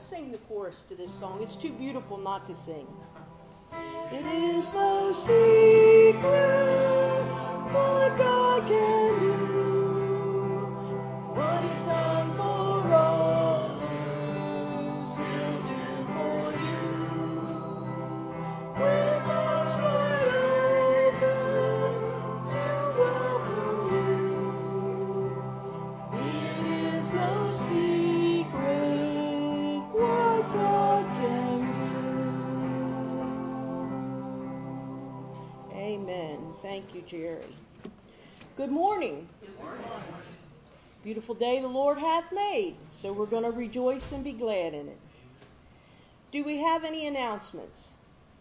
sing the chorus to this song. It's too beautiful not to sing. It is no secret what God can do. What He's done for others, He'll do for you. With arms wide open, He'll welcome you. It is no secret what God can do. Amen. Thank you, Jerry. Good morning. Good morning. Beautiful day the Lord hath made, so we're going to rejoice and be glad in it. Do we have any announcements?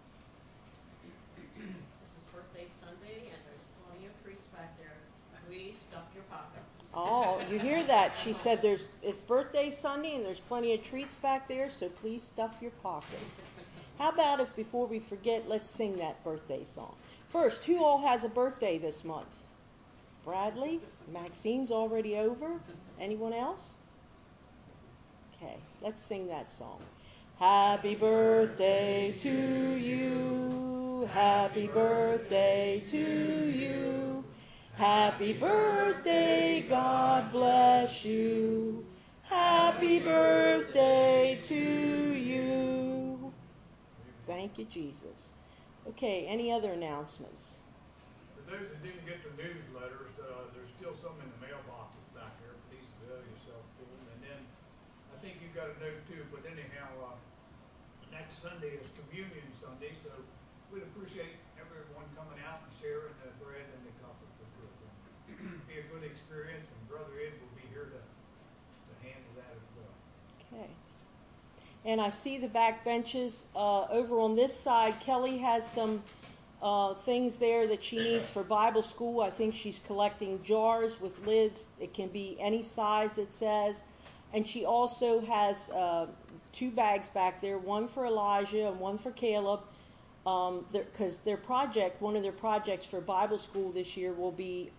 This is birthday Sunday, and there's plenty of treats back there. Please stuff your pockets. Oh, you hear that? She said it's birthday Sunday, and there's plenty of treats back there, so please stuff your pockets. How about if before we forget, let's sing that birthday song. First, who all has a birthday this month? Bradley? Maxine's already over? Anyone else? Okay, let's sing that song. Happy birthday to you. Happy birthday to you. Happy birthday, God bless you. Happy birthday to you. Thank you, Jesus. Okay, any other announcements? For those that didn't get their newsletters, there's still some in the mailboxes back there. Please avail yourself to them. And then I think you got a note too, but anyhow, next Sunday is Communion Sunday, so we'd appreciate everyone coming out and sharing the bread and the cup if we could. It'll be a good experience, and Brother Ed will be here to handle that as well. Okay. And I see the back benches. Over on this side, Kelly has some things there that she needs for Bible school. I think she's collecting jars with lids. It can be any size, it says. And she also has 2 bags back there, one for Elijah and one for Caleb, because one of their projects for Bible school this year will be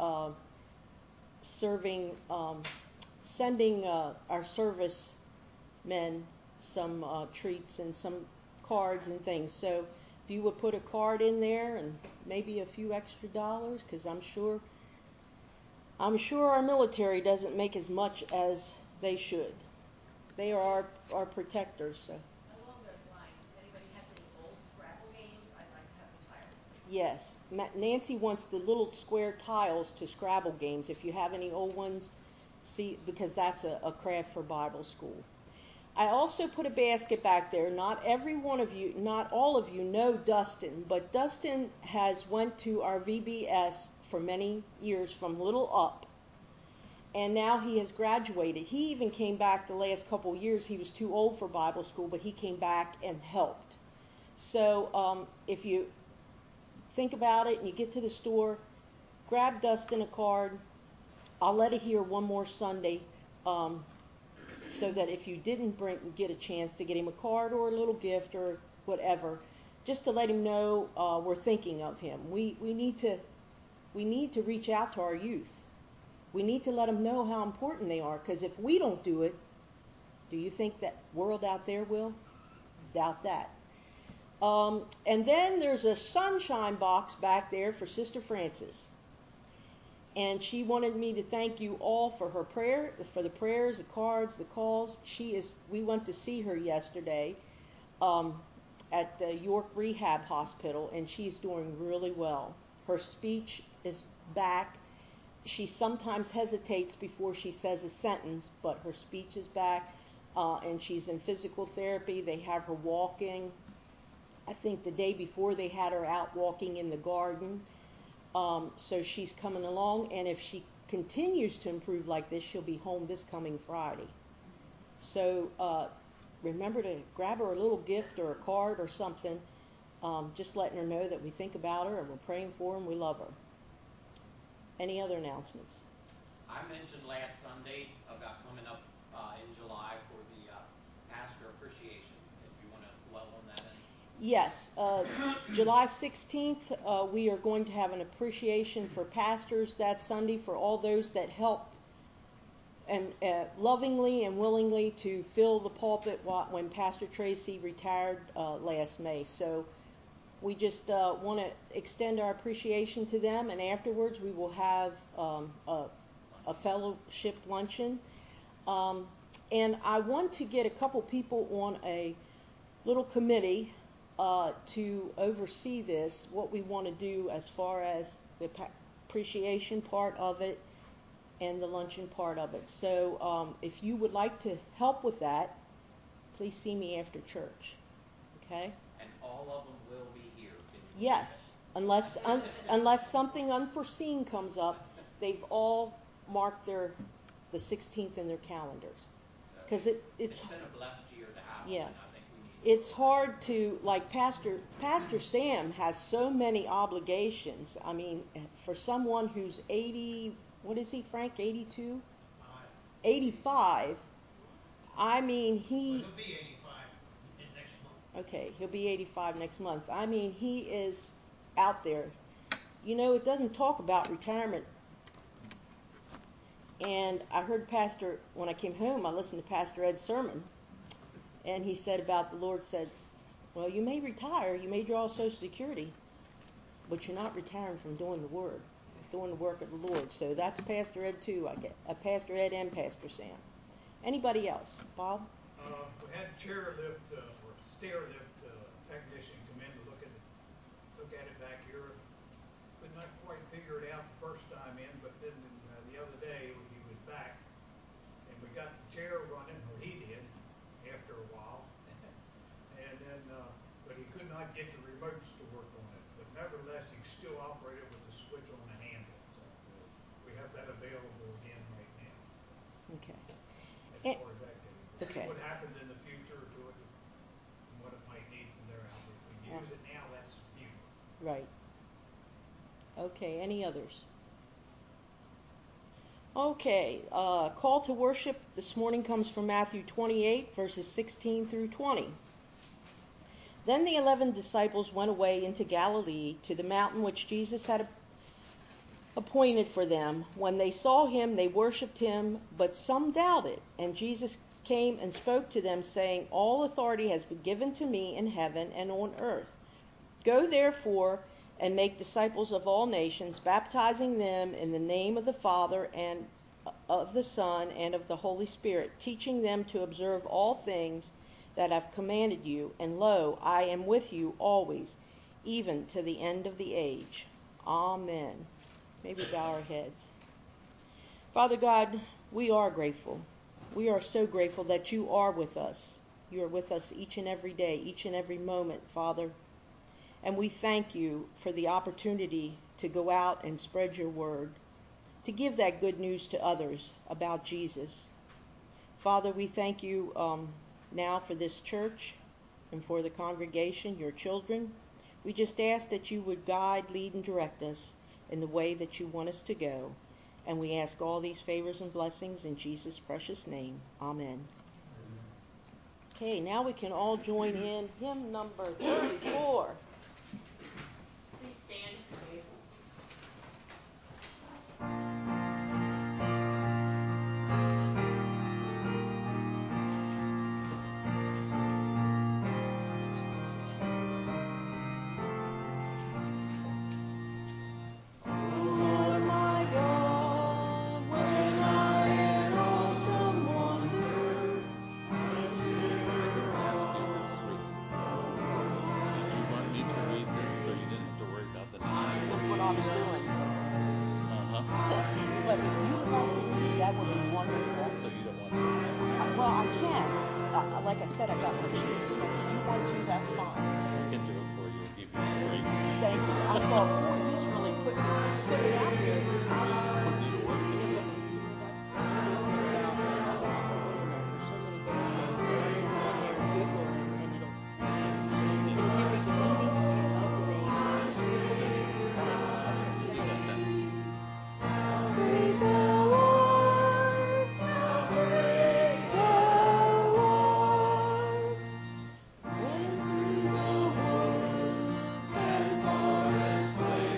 sending our servicemen some treats and some cards and things. So if you would put a card in there and maybe a few extra dollars, because I'm sure our military doesn't make as much as they should. They are our protectors. So. Along those lines, if anybody has any old Scrabble games, I'd like to have the tiles, please. Yes, Nancy wants the little square tiles to Scrabble games. If you have any old ones, see, because that's a craft for Bible school. I also put a basket back there. Not all of you know Dustin, but Dustin has went to our VBS for many years from Little Up, and now he has graduated. He even came back the last couple of years. He was too old for Bible school, but he came back and helped. So if you think about it and you get to the store, grab Dustin a card. I'll let it here one more Sunday, so that if you didn't get a chance to get him a card or a little gift or whatever, just to let him know we're thinking of him. We need to reach out to our youth. We need to let them know how important they are, because if we don't do it, do you think that world out there will? Doubt that. And then there's a sunshine box back there for Sister Frances. And she wanted me to thank you all for her prayer, for the prayers, the cards, the calls. We went to see her yesterday at the York Rehab Hospital, and she's doing really well. Her speech is back. She sometimes hesitates before she says a sentence, but her speech is back, and she's in physical therapy. They have her walking. I think the day before they had her out walking in the garden. So she's coming along, and if she continues to improve like this, she'll be home this coming Friday. So remember to grab her a little gift or a card or something, just letting her know that we think about her and we're praying for her and we love her. Any other announcements? I mentioned last Sunday about coming up in July for the pastor appreciation. If you want to dwell on that any. Yes, July 16th, we are going to have an appreciation for pastors that Sunday, for all those that helped and lovingly and willingly to fill the pulpit when Pastor Tracy retired last May. So we just want to extend our appreciation to them, and afterwards we will have a fellowship luncheon. And I want to get a couple people on a little committee to oversee this, what we want to do as far as the appreciation part of it and the luncheon part of it. So if you would like to help with that, please see me after church. Okay? And all of them will be here. Yes, unless something unforeseen comes up, they've all marked the 16th in their calendars. Because it's been a blessed year to have yeah. them, and I think we need It's hard to, like Pastor Sam has so many obligations. I mean, for someone who's 80, what is he, Frank, 82? 85. I mean, Well, he'll be 85 next month. Okay, he'll be 85 next month. I mean, he is out there. You know, it doesn't talk about retirement. And I heard when I came home, I listened to Pastor Ed's sermon. And he said about the Lord said, well, you may retire, you may draw Social Security, but you're not retiring from doing the Word, doing the work of the Lord. So that's Pastor Ed too, I get. Pastor Ed and Pastor Sam. Anybody else? Bob? We had chairlift or stair lift technician come in to look at it back here. Could not quite figure it out the first time in, but then the other day he was back, and we got the chair running. Well, he did after a while, and then but he could not get the remotes to work on it. But nevertheless, he could still operate it with the switch on the handle. So we have that available again right now. Okay. As far as that goes. We'll Okay. see what happens in the future to it and what it might need from there out. If we use it now, that's futile. Right. Okay, any others? Okay, call to worship this morning comes from Matthew 28, verses 16 through 20. Then the 11 disciples went away into Galilee to the mountain which Jesus had appointed for them. When they saw him, they worshipped him, but some doubted. And Jesus came and spoke to them, saying, all authority has been given to me in heaven and on earth. Go therefore and make disciples of all nations, baptizing them in the name of the Father and of the Son and of the Holy Spirit, teaching them to observe all things that I've commanded you. And lo, I am with you always, even to the end of the age. Amen. May we bow our heads. Father God, we are grateful. We are so grateful that you are with us. You are with us each and every day, each and every moment, Father. And we thank you for the opportunity to go out and spread your word, to give that good news to others about Jesus. Father, we thank you now for this church and for the congregation, your children. We just ask that you would guide, lead, and direct us in the way that you want us to go. And we ask all these favors and blessings in Jesus' precious name. Amen. Okay, now we can all join in hymn number 34. Please stand. Like I said, I got my cheat. If you want to, that's fine. I can do it for you and give you a break. Thank you. I thought, boy, he's really putting it out there. Putting you to work. Forest place.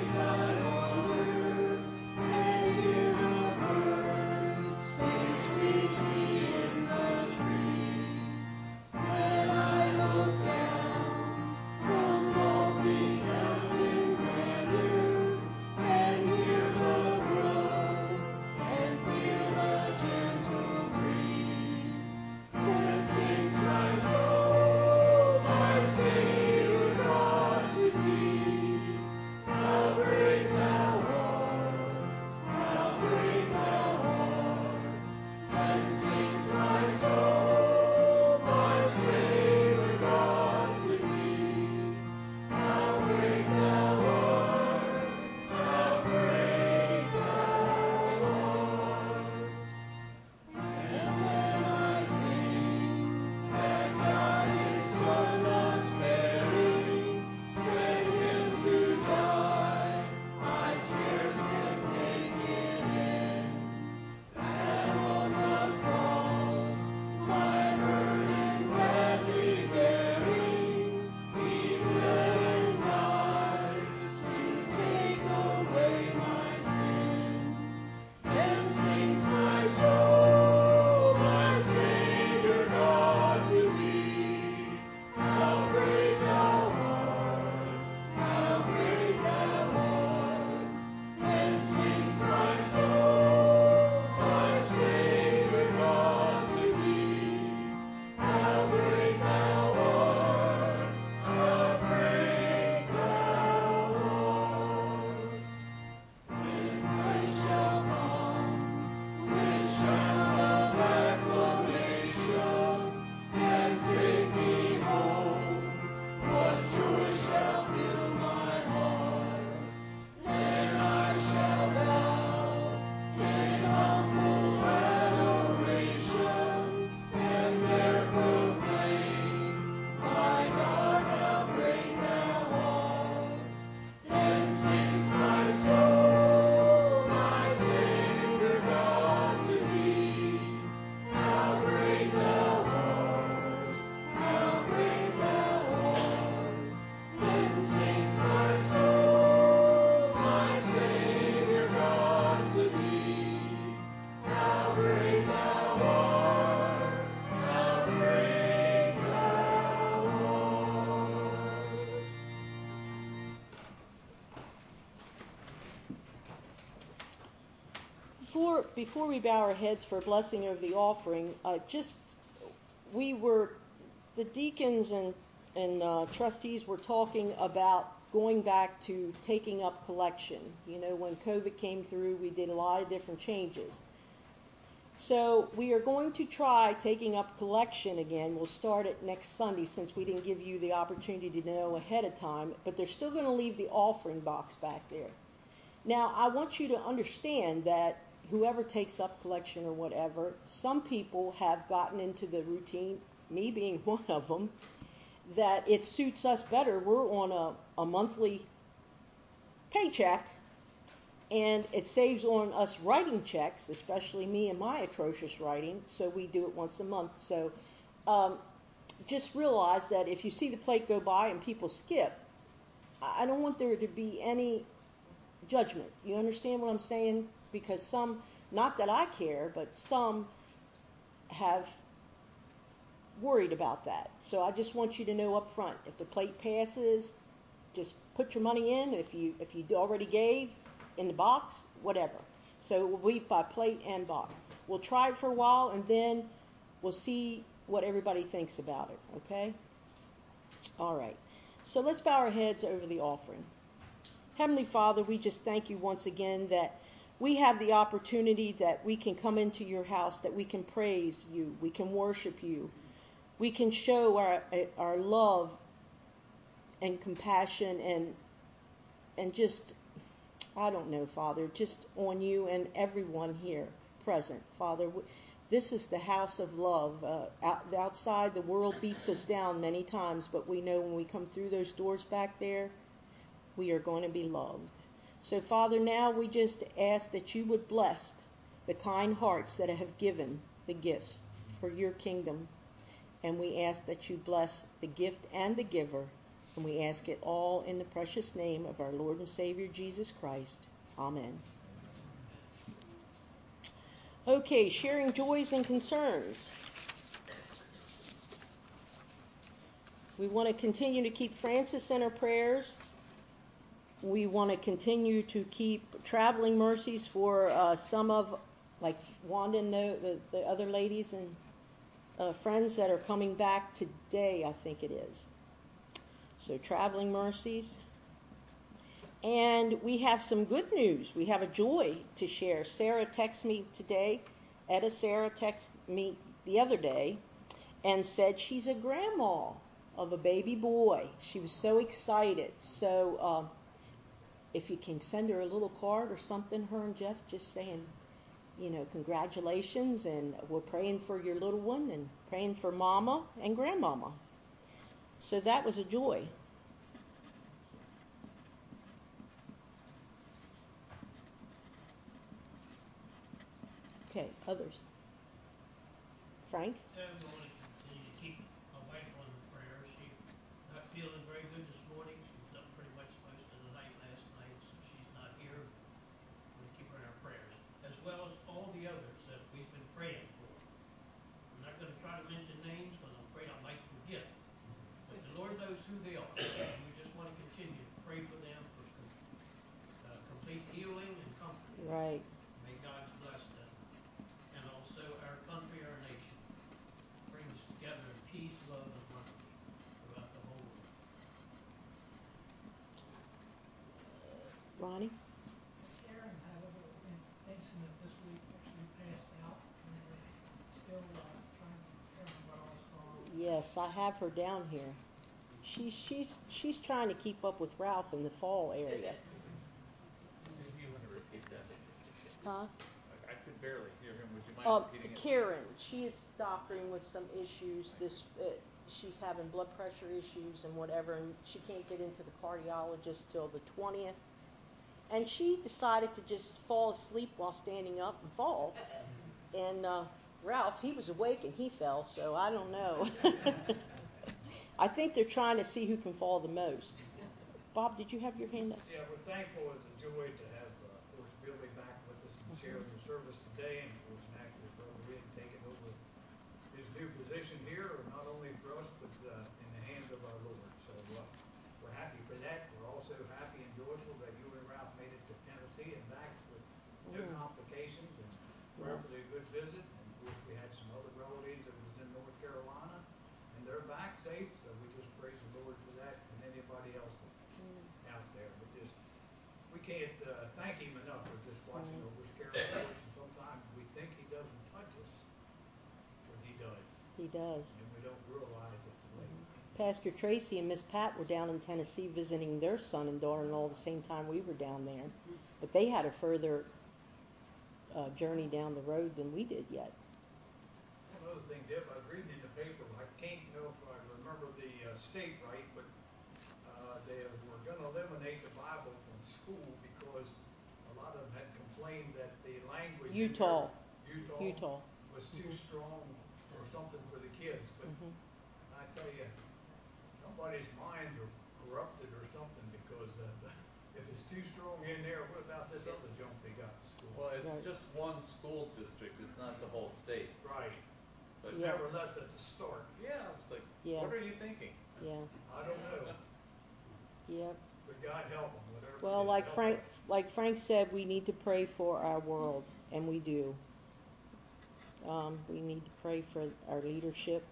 before we bow our heads for a blessing over the offering, the deacons and trustees were talking about going back to taking up collection. When COVID came through, we did a lot of different changes. So we are going to try taking up collection again. We'll start it next Sunday since we didn't give you the opportunity to know ahead of time, but they're still going to leave the offering box back there. Now, I want you to understand that whoever takes up collection or whatever, some people have gotten into the routine, me being one of them, that it suits us better. We're on a monthly paycheck, and it saves on us writing checks, especially me and my atrocious writing, so we do it once a month. So just realize that if you see the plate go by and people skip, I don't want there to be any judgment. You understand what I'm saying? Because some, not that I care, but some have worried about that. So I just want you to know up front, if the plate passes, just put your money in. If you already gave, in the box, whatever. So we'll be by plate and box. We'll try it for a while, and then we'll see what everybody thinks about it, okay? All right. So let's bow our heads over the offering. Heavenly Father, we just thank you once again that we have the opportunity that we can come into your house, that we can praise you, we can worship you, we can show our love and compassion and just, I don't know, Father, just on you and everyone here present. Father, this is the house of love. Outside, the world beats us down many times, but we know when we come through those doors back there, we are going to be loved. So, Father, now we just ask that you would bless the kind hearts that have given the gifts for your kingdom. And we ask that you bless the gift and the giver. And we ask it all in the precious name of our Lord and Savior, Jesus Christ. Amen. Okay, sharing joys and concerns. We want to continue to keep Francis in our prayers. We want to continue to keep traveling mercies for some of, like Wanda and the other ladies and friends that are coming back today, I think it is. So traveling mercies. And we have some good news. We have a joy to share. Sarah texted me today. Sarah texted me the other day and said she's a grandma of a baby boy. She was so excited. So if you can send her a little card or something, her and Jeff, just saying, congratulations, and we're praying for your little one and praying for Mama and Grandmama. So that was a joy. Okay, others. Frank? I'm going to continue to keep my wife on the prayer. She's not feeling very good this morning. She was up pretty much most of the night last night, so she's not here. We're going to keep her in our prayers, as well as all the others that we've been praying for. I'm not going to try to mention names because I'm afraid I might forget. But the Lord knows who they are. And we just want to continue to pray for them for complete healing and comfort. Right. May God bless them. And also our country, our nation. Bring us together in peace, love, and harmony throughout the whole world. Ronnie? Karen had a little incident this week, actually passed out, and we're still trying to determine what all's gone on. Yes, I have her down here. She's trying to keep up with Ralph in the fall area. If you want to repeat that. Huh? I could barely hear him. Would you mind repeating it? Karen, she is doctoring with some issues. She's having blood pressure issues and whatever, and she can't get into the cardiologist till the 20th. And she decided to just fall asleep while standing up and fall. And Ralph, he was awake and he fell, so I don't know. I think they're trying to see who can fall the most. Bob, did you have your hand up? Yeah, we're thankful. It's a joy to have, of course, Billy back with us and sharing the service today. And of course, naturally, Brother Rick taking over his new position here, not only for us, but in the hands of our Lord. So we're happy for that. We're also happy and joyful that you and Ralph made it to Tennessee and back with no complications. And visit, and of course we had some other relatives that was in North Carolina, and they're back safe, so we just praise the Lord for that, and anybody else that's out there. But just, we can't thank Him enough for just watching over us, caring for us, and sometimes we think He doesn't touch us, but He does. He does. And we don't realize it the way. Pastor Tracy and Miss Pat were down in Tennessee visiting their son and daughter-in-law the same time we were down there. But they had a further journey down the road than we did yet. One other thing, Deb, I was reading in the paper, I can't know if I remember the state right, but they were going to eliminate the Bible from school because a lot of them had complained that the language Utah was too strong or something for the kids. But I tell you, somebody's minds are corrupted or something, because if it's too strong in there, what about this other junk they got in school? Well, it's just one school district. It's not the whole state. Right. But nevertheless, it's a start. Yeah, it's like, what are you thinking? Yeah. I don't know. Yep. But God help them, whatever. Well, like Frank said, we need to pray for our world, and we do. We need to pray for our leadership.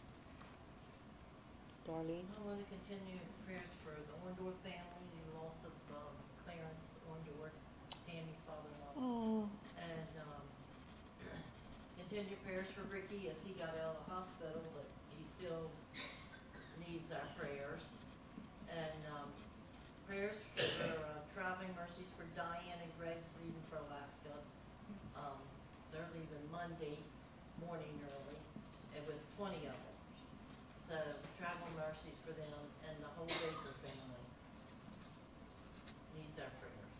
Darlene? I want to continue prayers for the Orndorff family, the loss of Clarence Orndorff, Tammy's father-in-law. Oh. And continue prayers for Ricky as he got out of the hospital, but he still needs our prayers. And prayers for traveling mercies for Diane and Greg's leaving for Alaska. They're leaving Monday morning early, and with 20 of them. So travel mercies for them, and the whole Baker family needs our prayers.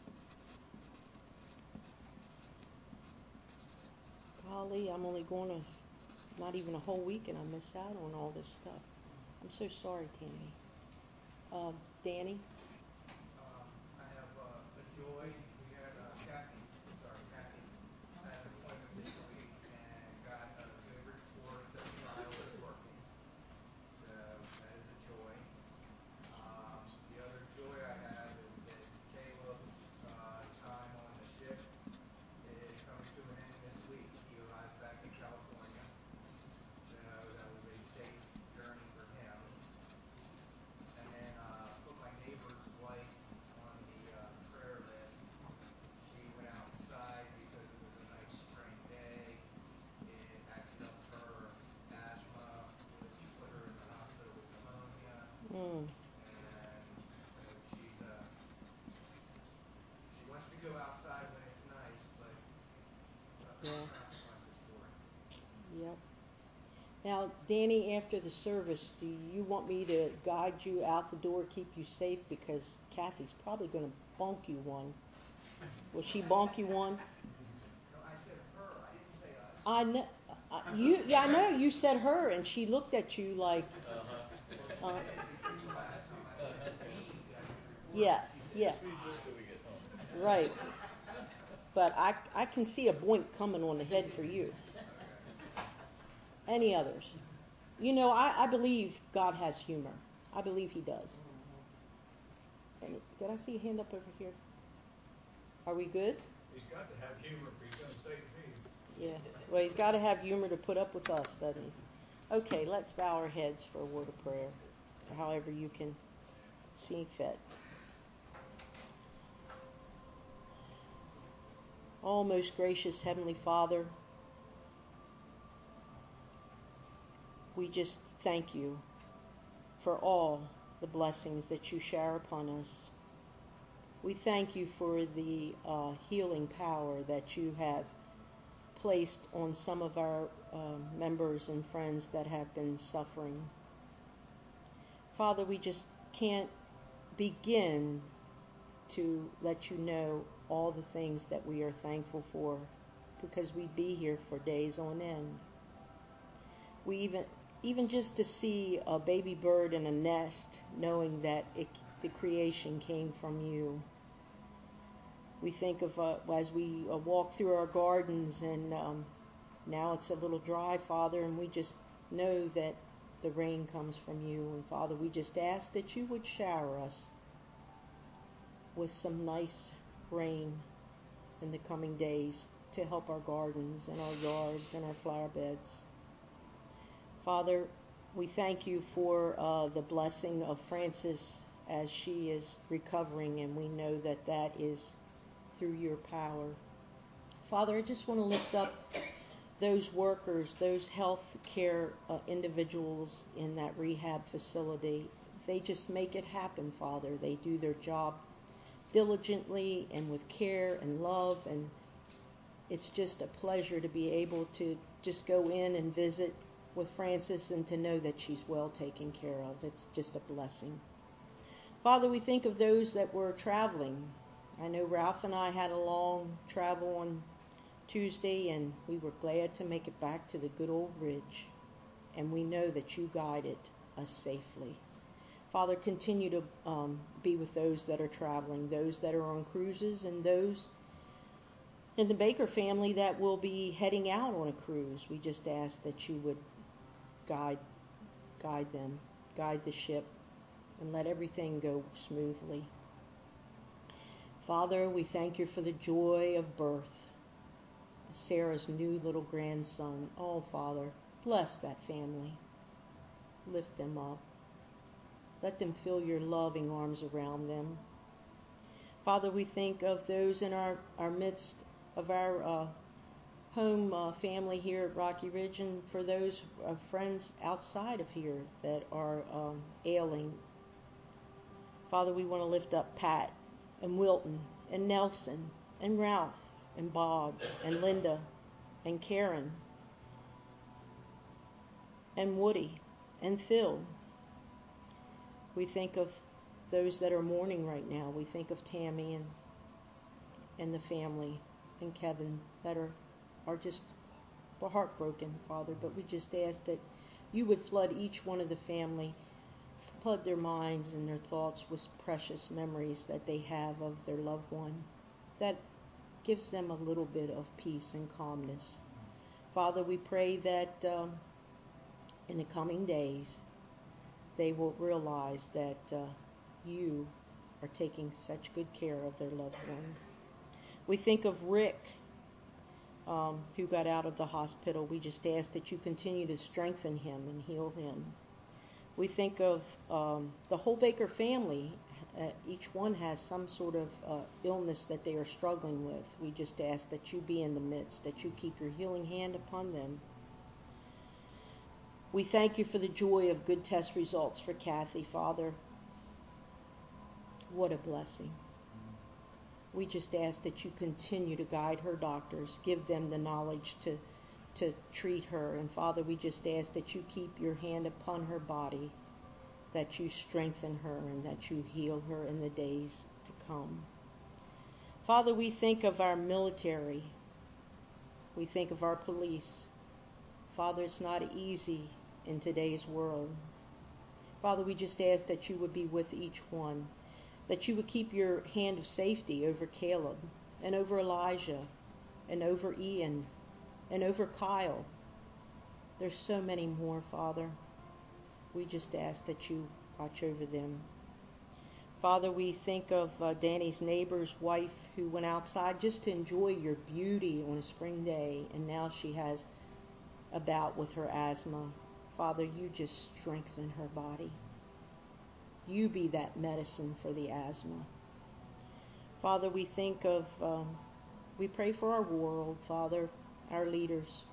Golly, I'm only going to not even a whole week, and I miss out on all this stuff. I'm so sorry, Tammy. Danny? I have a joy. We had Kathy had an appointment this week and got a good report that the bile is working. So that is a joy. The other joy I have is that Caleb's time on the ship is coming to an end this week. He arrives back in California. So that was a safe journey for him. And then put my neighbor's wife on the prayer list. She went outside because it was a nice spring day. It acted up her asthma, which put her in the hospital with pneumonia. And so she wants to go outside when it's nice, but suffer the consequences for it. Yep. Now, Danny, after the service, do you want me to guide you out the door, keep you safe? Because Kathy's probably going to bonk you one. Will she bonk you one? No, I said her. I didn't say us. I know. I know. You said her, and she looked at you like. Because the last time I said me, I was recording. Yeah. She said Till we get home. Right. But I can see a boink coming on the head for you. Okay. Any others? You know, I believe God has humor. I believe He does. Did I see a hand up over here? Are we good? He's got to have humor if he's going to save me. Yeah. Well, He's got to have humor to put up with us, doesn't He? Okay, let's bow our heads for a word of prayer, or however you can see fit. Oh, most gracious Heavenly Father, we just thank You for all the blessings that You shower upon us. We thank You for the healing power that You have placed on some of our members and friends that have been suffering. Father, we just can't begin to let You know all the things that we are thankful for, because we'd be here for days on end. We even just to see a baby bird in a nest, knowing that the creation came from You. We think of as we walk through our gardens, and now it's a little dry, Father, and we just know that the rain comes from You. And Father, we just ask that You would shower us with some nice rain in the coming days. to help our gardens and our yards and our flower beds. Father, we thank you for the blessing of Frances as she is recovering, and we know that that is through your power. Father, I just want to lift up those workers, those health care individuals in that rehab facility. They just make it happen, Father. They do their job diligently and with care and love, and it's just a pleasure to be able to just go in and visit with Frances and to know that she's well taken care of. It's just a blessing. Father, we think of those that were traveling. I know Ralph and I had a long travel on Tuesday, and we were glad to make it back to the good old Ridge, and we know that you guided us safely. Father, continue to be with those that are traveling, those that are on cruises, and those in the Baker family that will be heading out on a cruise. We just ask that you would guide them, guide the ship, and let everything go smoothly. Father, we thank you for the joy of birth, Sarah's new little grandson. Oh, Father, bless that family. Lift them up. Let them feel your loving arms around them. Father, we think of those in our midst of our home family here at Rocky Ridge, and for those friends outside of here that are ailing. Father, we want to lift up Pat and Wilton and Nelson and Ralph and Bob and Linda and Karen and Woody and Phil. We think of those that are mourning right now. We think of Tammy and the family and Kevin that are just heartbroken, Father. But we just ask that you would flood each one of the family, flood their minds and their thoughts with precious memories that they have of their loved one, that gives them a little bit of peace and calmness. Father, we pray that in the coming days, they will realize that you are taking such good care of their loved one. We think of Rick, who got out of the hospital. We just ask that you continue to strengthen him and heal him. We think of the whole Baker family. Each one has some sort of illness that they are struggling with. We just ask that you be in the midst, that you keep your healing hand upon them. We thank you for the joy of good test results for Kathy, Father. What a blessing. We just ask that you continue to guide her doctors, give them the knowledge to treat her. And Father, we just ask that you keep your hand upon her body, that you strengthen her and that you heal her in the days to come. Father, we think of our military. We think of our police. Father, it's not easy in today's world. Father, we just ask that you would be with each one, that you would keep your hand of safety over Caleb and over Elijah and over Ian and over Kyle. There's so many more, Father. We just ask that you watch over them. Father, we think of Danny's neighbor's wife who went outside just to enjoy your beauty on a spring day, and now she has a bout with her asthma. Father, you just strengthen her body. You be that medicine for the asthma. Father, we think of, we pray for our world, Father, our leaders.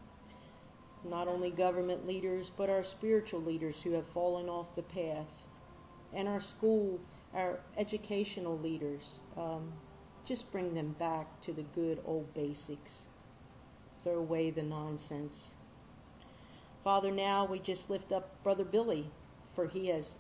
Not only government leaders, but our spiritual leaders who have fallen off the path. And our school, our educational leaders. Just bring them back to the good old basics. Throw away the nonsense. Father, now we just lift up Brother Billy, for he has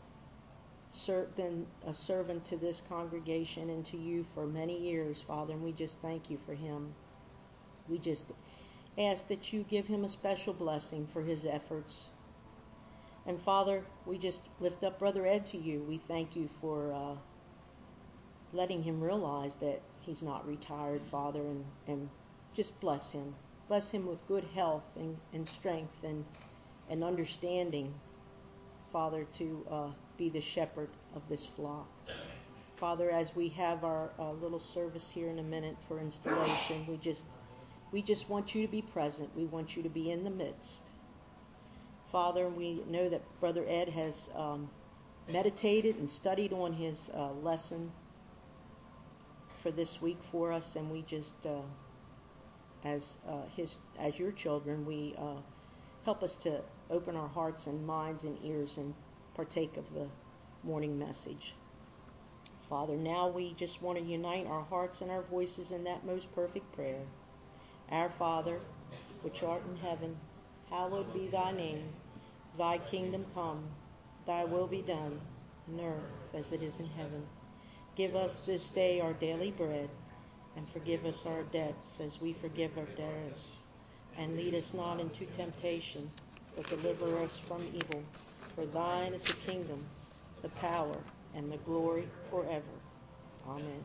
been a servant to this congregation and to you for many years, Father, and we just thank you for him. We just ask that you give him a special blessing for his efforts. And Father, we just lift up Brother Ed to you. We thank you for letting him realize that he's not retired, Father, and just bless him. Bless him with good health and strength and understanding, Father, to be the shepherd of this flock. Father, as we have our little service here in a minute for installation, we just We just want you to be present. We want you to be in the midst. Father, we know that Brother Ed has meditated and studied on his lesson for this week for us, and we just, as your children, we help us to open our hearts and minds and ears and partake of the morning message. Father, now we just want to unite our hearts and our voices in that most perfect prayer. Our Father, which art in heaven, hallowed be thy name. Thy kingdom come, thy will be done, on earth as it is in heaven. Give us this day our daily bread, and forgive us our debts as we forgive our debtors. And lead us not into temptation, but deliver us from evil. For thine is the kingdom, the power, and the glory forever. Amen.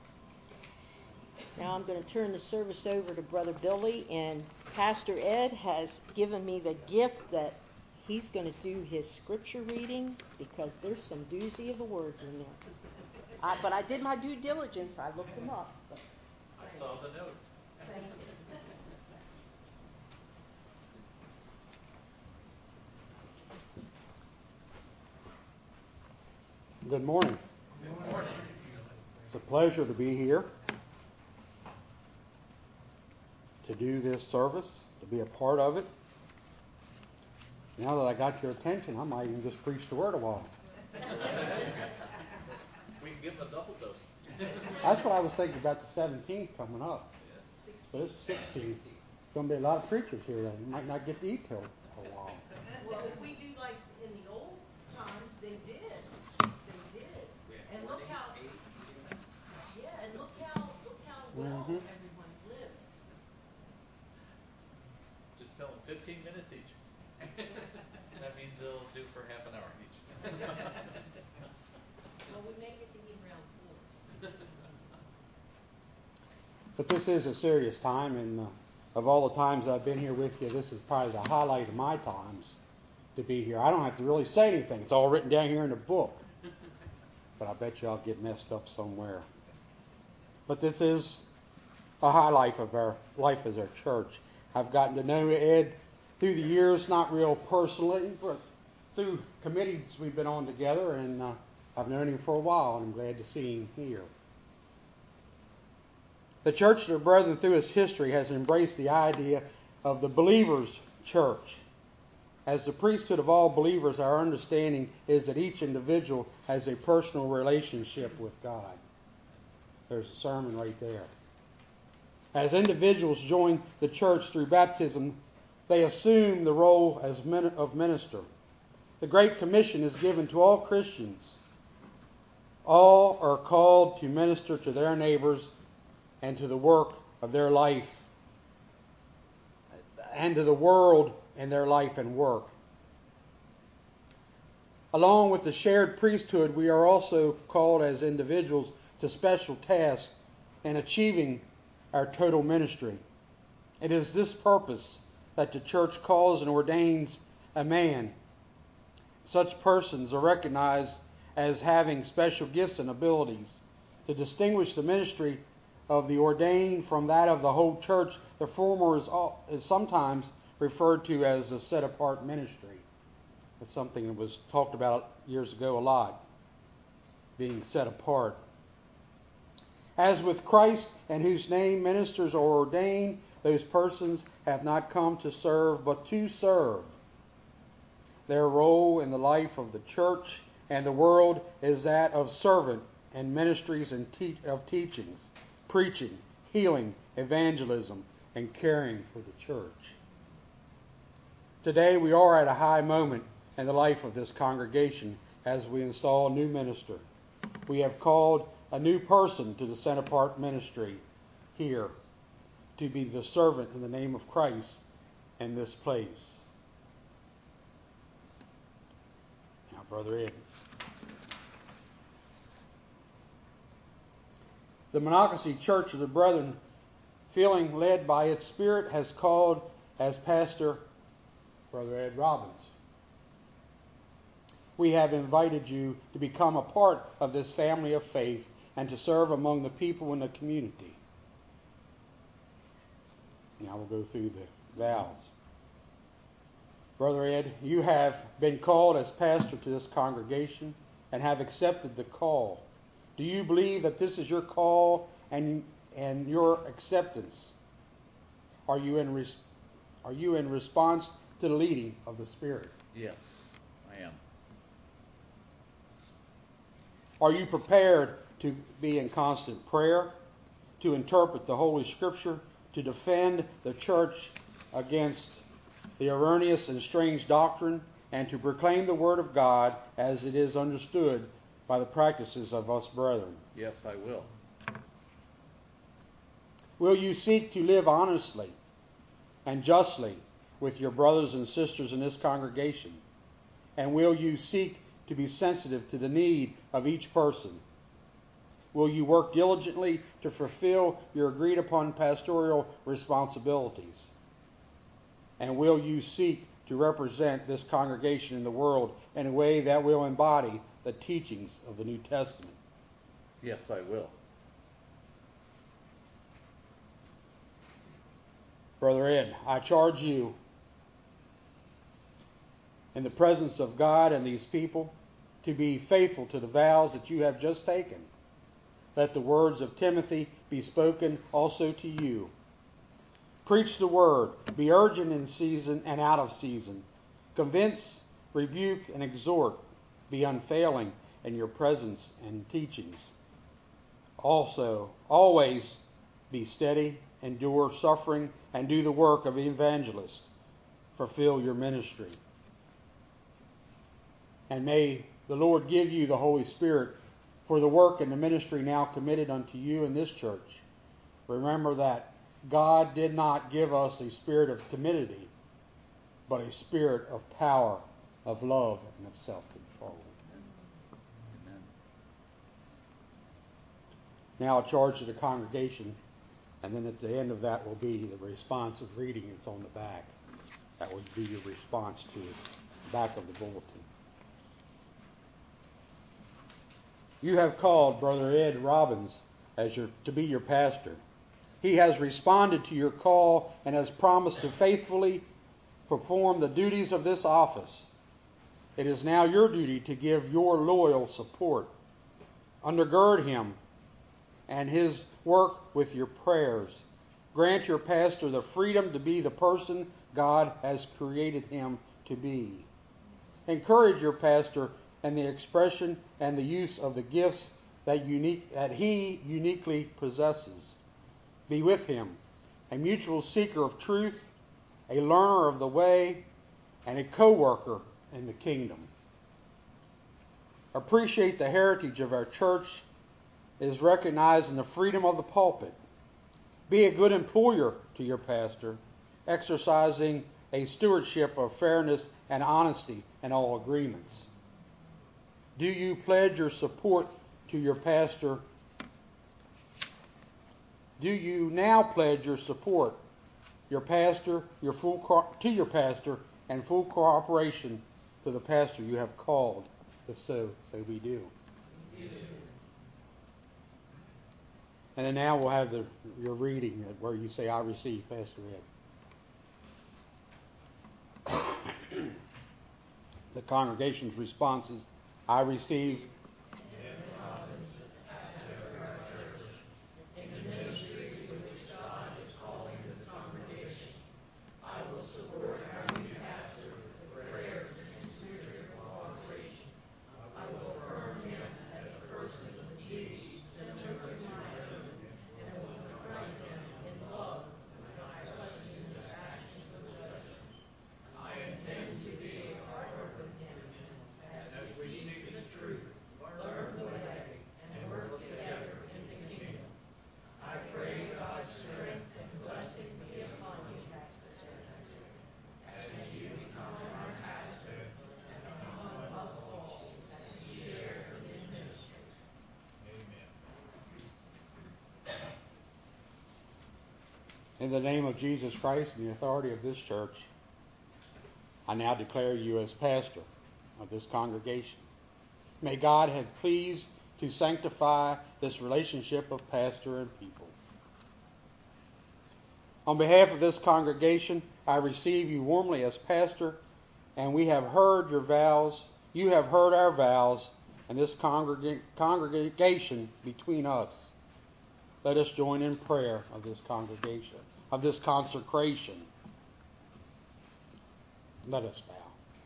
Now I'm going to turn the service over to Brother Billy, and Pastor Ed has given me the gift that he's going to do his scripture reading, because there's some doozy of the words in there. But I did my due diligence. I looked them up. I saw the notes. Thank you. Good morning. Good morning. It's a pleasure to be here to do this service, to be a part of it. Now that I got your attention, I might even just preach the word a while. We can give them a double dose. That's what I was thinking about the 17th coming up. But it's 16th. There's going to be a lot of preachers here that might not get to eat till a while. Well, if we do like in the old times, they did. And look how, and look how well everyone lived. Just tell them 15 minutes each. That means they'll do for half an hour each. Well, we may get to eat around 4. But this is a serious time, and of all the times I've been here with you, this is probably the highlight of my times to be here. I don't have to really say anything. It's all written down here in the book. But I bet you I'll get messed up somewhere. But this is a highlight of our life as our church. I've gotten to know Ed through the years, not real personally, but through committees we've been on together, and I've known him for a while, and I'm glad to see him here. The Church of the Brethren, through its history, has embraced the idea of the believer's church. As the priesthood of all believers, our understanding is that each individual has a personal relationship with God. There's a sermon right there. As individuals join the church through baptism, they assume the role of minister. The Great Commission is given to all Christians. All are called to minister to their neighbors and to the work of their life, and to the world in their life and work. Along with the shared priesthood, we are also called as individuals to special tasks in achieving our total ministry. It is this purpose that the church calls and ordains a man. Such persons are recognized as having special gifts and abilities. To distinguish the ministry of the ordained from that of the whole church, the former is sometimes referred to as a set-apart ministry. That's something that was talked about years ago a lot, being set apart. As with Christ, in whose name ministers are ordained, those persons have not come to serve, but to serve. Their role in the life of the church and the world is that of servant and ministries and of teachings, preaching, healing, evangelism, and caring for the church. Today we are at a high moment in the life of this congregation as we install a new minister. We have called a new person to the set-apart ministry here to be the servant in the name of Christ in this place. Now, Brother Ed. The Monocacy Church of the Brethren, feeling led by its Spirit, has called as pastor Brother Ed Robbins. We have invited you to become a part of this family of faith and to serve among the people in the community. Now we'll go through the vows. Brother Ed, you have been called as pastor to this congregation and have accepted the call. Do you believe that this is your call and your acceptance? Are you in response to the leading of the Spirit? Yes, I am. Are you prepared to be in constant prayer, to interpret the Holy Scripture, to defend the church against the erroneous and strange doctrine, and to proclaim the Word of God as it is understood by the practices of us brethren? Yes, I will. Will you seek to live honestly and justly with your brothers and sisters in this congregation? And will you seek to be sensitive to the need of each person? Will you work diligently to fulfill your agreed upon pastoral responsibilities? And will you seek to represent this congregation in the world in a way that will embody the teachings of the New Testament? Yes, I will. Brother Ed, I charge you in the presence of God and these people to be faithful to the vows that you have just taken. Let the words of Timothy be spoken also to you. Preach the word. Be urgent in season and out of season. Convince, rebuke, and exhort. Be unfailing in your presence and teachings. Also, always be steady, endure suffering, and do the work of the evangelist. Fulfill your ministry. And may the Lord give you the Holy Spirit for the work and the ministry now committed unto you in this church. Remember that God did not give us a spirit of timidity, but a spirit of power, of love, and of self-control. Amen. Now a charge to the congregation, and then at the end of that will be the responsive reading. It's on the back. That will be your response to the back of the bulletin. You have called Brother Ed Robbins to be your pastor. He has responded to your call and has promised to faithfully perform the duties of this office. It is now your duty to give your loyal support. Undergird him and his work with your prayers. Grant your pastor the freedom to be the person God has created him to be. Encourage your pastor in the expression and the use of the gifts that he uniquely possesses. Be with him, a mutual seeker of truth, a learner of the way, and a co-worker in the kingdom. Appreciate the heritage of our church is recognized in the freedom of the pulpit. Be a good employer to your pastor, exercising a stewardship of fairness and honesty in all agreements. Do you pledge your support to your pastor? Do you now pledge your support, your pastor, to your pastor, and full cooperation to the pastor you have called? If so, say we do. We do. And then now we'll have your reading where you say, I receive, Pastor Ed. The congregation's response is, I receive. In the name of Jesus Christ and the authority of this church, I now declare you as pastor of this congregation. May God have pleased to sanctify this relationship of pastor and people. On behalf of this congregation, I receive you warmly as pastor, and we have heard your vows. You have heard our vows, and this congregation between us. Let us join in prayer of this congregation, of this consecration. Let us bow.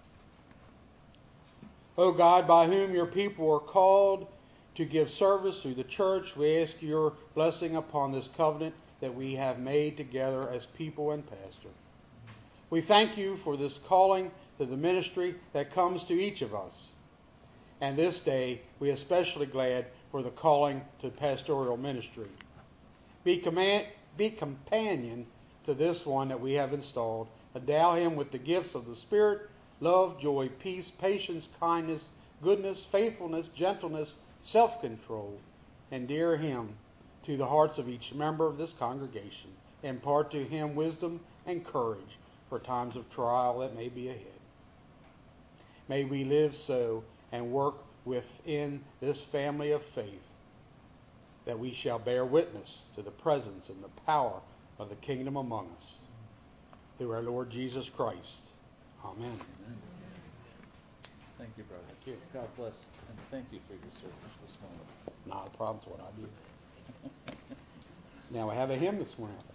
O God, by whom your people are called to give service through the church, we ask your blessing upon this covenant that we have made together as people and pastor. We thank you for this calling to the ministry that comes to each of us. And this day, we are especially glad for the calling to pastoral ministry. Be companion to this one that we have installed. Endow him with the gifts of the Spirit, love, joy, peace, patience, kindness, goodness, faithfulness, gentleness, self-control. Endear him to the hearts of each member of this congregation. Impart to him wisdom and courage for times of trial that may be ahead. May we live so and work within this family of faith that we shall bear witness to the presence and the power of the kingdom among us. Through our Lord Jesus Christ. Amen. Amen. Thank you, brother. Thank you. God bless, and thank you for your service this morning. Not a problem. It's what I do. Now I have a hymn this morning.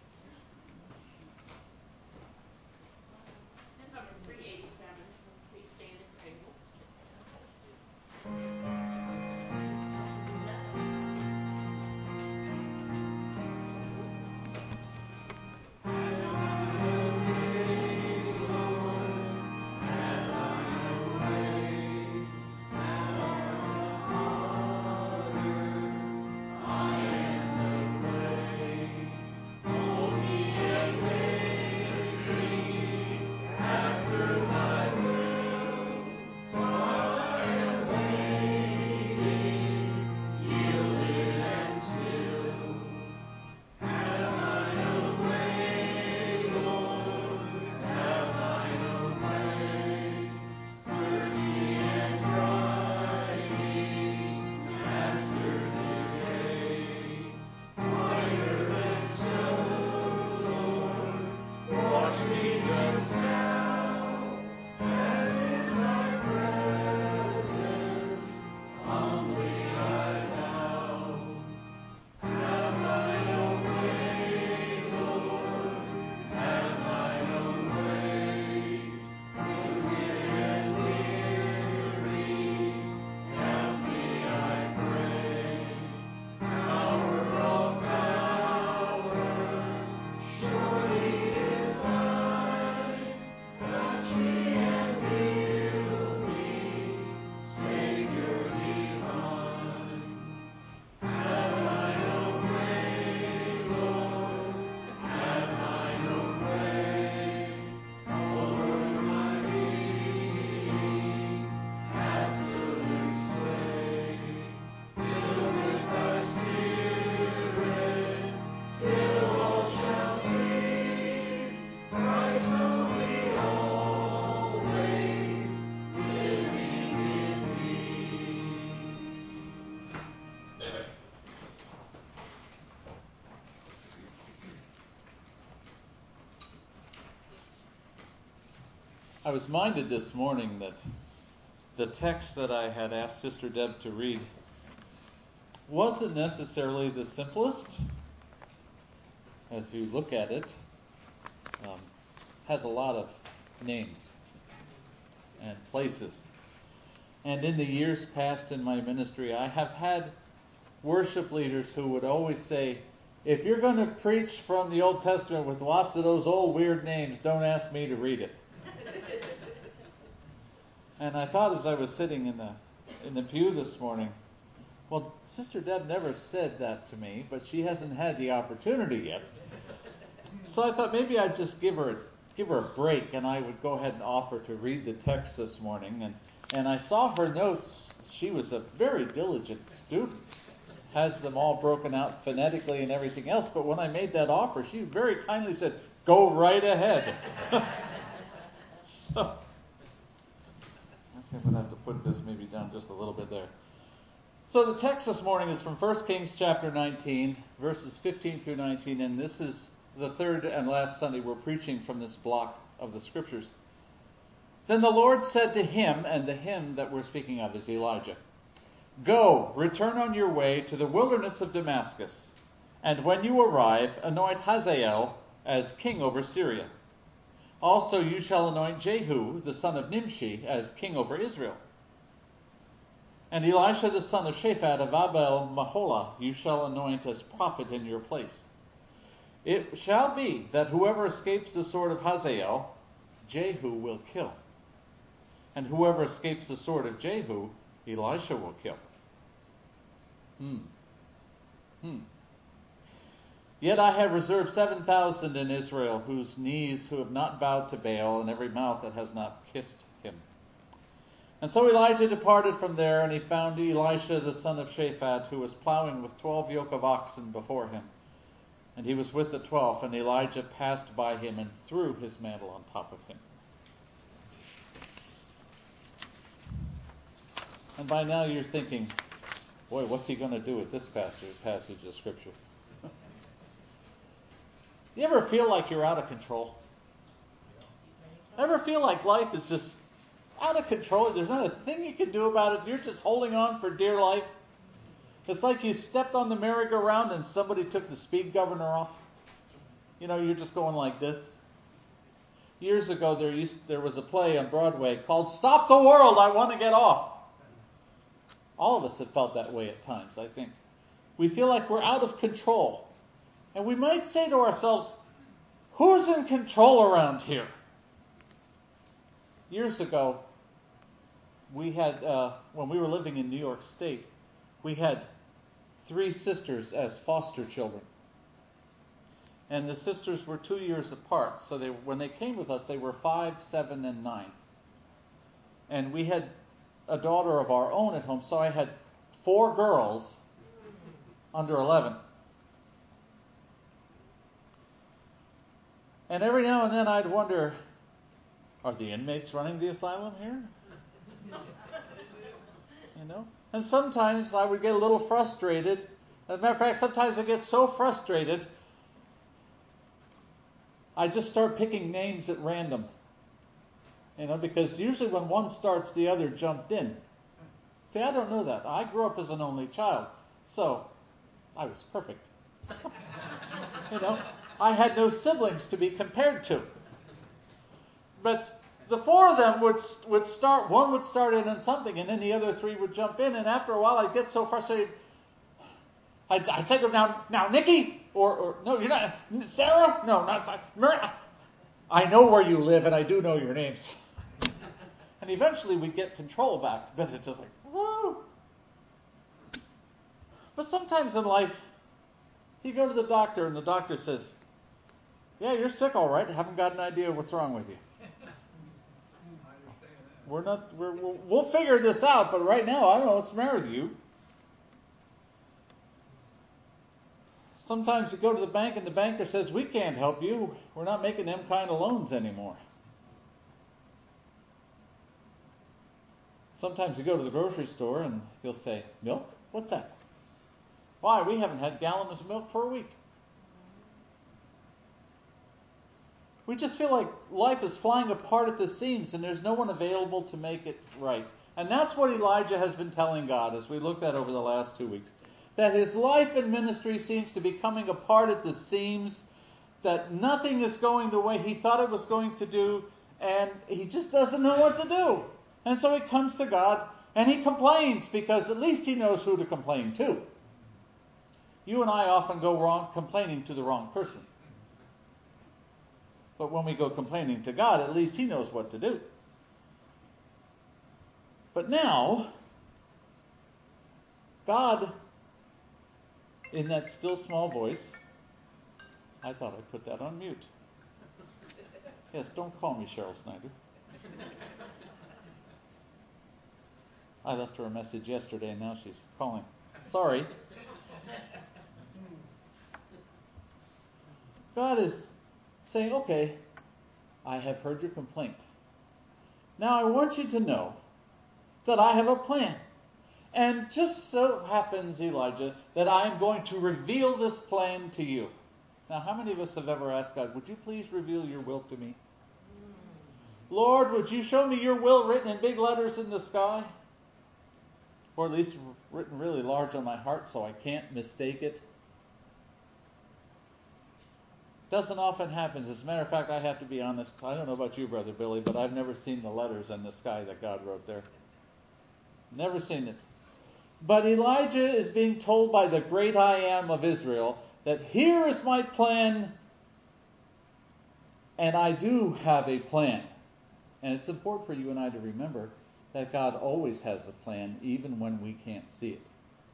And number 387, please stand and pray. I was minded this morning that the text that I had asked Sister Deb to read wasn't necessarily the simplest. As you look at it, has a lot of names and places. And in the years past in my ministry, I have had worship leaders who would always say, if you're going to preach from the Old Testament with lots of those old weird names, don't ask me to read it. And I thought as I was sitting in the pew this morning, well, Sister Deb never said that to me, but she hasn't had the opportunity yet. So I thought maybe I'd just give her a break, and I would go ahead and offer to read the text this morning. And I saw her notes. She was a very diligent student, has them all broken out phonetically and everything else. But when I made that offer, she very kindly said, "Go right ahead." So I guess I'm going to have to put this maybe down just a little bit there. So the text this morning is from 1 Kings chapter 19, verses 15 through 19, and this is the third and last Sunday we're preaching from this block of the Scriptures. Then the Lord said to him, and the him that we're speaking of is Elijah, "Go, return on your way to the wilderness of Damascus, and when you arrive, anoint Hazael as king over Syria. Also you shall anoint Jehu, the son of Nimshi, as king over Israel. And Elisha, the son of Shaphat of Abel-Maholah, you shall anoint as prophet in your place. It shall be that whoever escapes the sword of Hazael, Jehu will kill. And whoever escapes the sword of Jehu, Elisha will kill." "Yet I have reserved 7,000 in Israel, whose knees who have not bowed to Baal, and every mouth that has not kissed him." And so Elijah departed from there, and he found Elisha the son of Shaphat, who was plowing with 12 yoke of oxen before him. And he was with the 12th, and Elijah passed by him and threw his mantle on top of him. And by now you're thinking, boy, what's he going to do with this passage of Scripture? You ever feel like you're out of control? Ever feel like life is just out of control? There's not a thing you can do about it. You're just holding on for dear life. It's like you stepped on the merry-go-round and somebody took the speed governor off. You're just going like this. Years ago, there was a play on Broadway called "Stop the World, I Want to Get Off." All of us have felt that way at times, I think. We feel like we're out of control. And we might say to ourselves, who's in control around here? Years ago, we had, when we were living in New York State, we had 3 sisters as foster children. And the sisters were 2 years apart. So when they came with us, they were 5, 7, and 9. And we had a daughter of our own at home, so I had 4 girls under 11. And every now and then I'd wonder, are the inmates running the asylum here? And sometimes I would get a little frustrated. As a matter of fact, sometimes I get so frustrated, I just start picking names at random. Because usually when one starts, the other jumped in. See, I don't know that. I grew up as an only child, so I was perfect. I had no siblings to be compared to. But the 4 of them would start, one would start in on something, and then the other 3 would jump in, and after a while I'd get so frustrated, I'd say to them, now Nikki, or no, you're not, Sarah? No, not Mary. I know where you live, and I do know your names. And eventually we'd get control back, but it's just like, whoa. But sometimes in life, you go to the doctor, and the doctor says, yeah, you're sick, all right. I haven't got an idea what's wrong with you. We'll figure this out, but right now I don't know what's the matter with you. Sometimes you go to the bank and the banker says, we can't help you. We're not making them kind of loans anymore. Sometimes you go to the grocery store and he'll say, milk? What's that? Why, we haven't had gallons of milk for a week. We just feel like life is flying apart at the seams and there's no one available to make it right. And that's what Elijah has been telling God as we looked at over the last 2 weeks. That his life and ministry seems to be coming apart at the seams, that nothing is going the way he thought it was going to do, and he just doesn't know what to do. And so he comes to God and he complains, because at least he knows who to complain to. You and I often go wrong complaining to the wrong person. But when we go complaining to God, at least he knows what to do. But now, God, in that still small voice, I thought I'd put that on mute. Yes, don't call me Cheryl Snyder. I left her a message yesterday and now she's calling. Sorry. God is saying, okay, I have heard your complaint. Now I want you to know that I have a plan. And just so happens, Elijah, that I am going to reveal this plan to you. Now, how many of us have ever asked God, would you please reveal your will to me? Lord, would you show me your will written in big letters in the sky? Or at least written really large on my heart so I can't mistake it? Doesn't often happen. As a matter of fact, I have to be honest. I don't know about you, Brother Billy, but I've never seen the letters in the sky that God wrote there. Never seen it. But Elijah is being told by the great I Am of Israel that here is my plan, and I do have a plan. And it's important for you and I to remember that God always has a plan, even when we can't see it.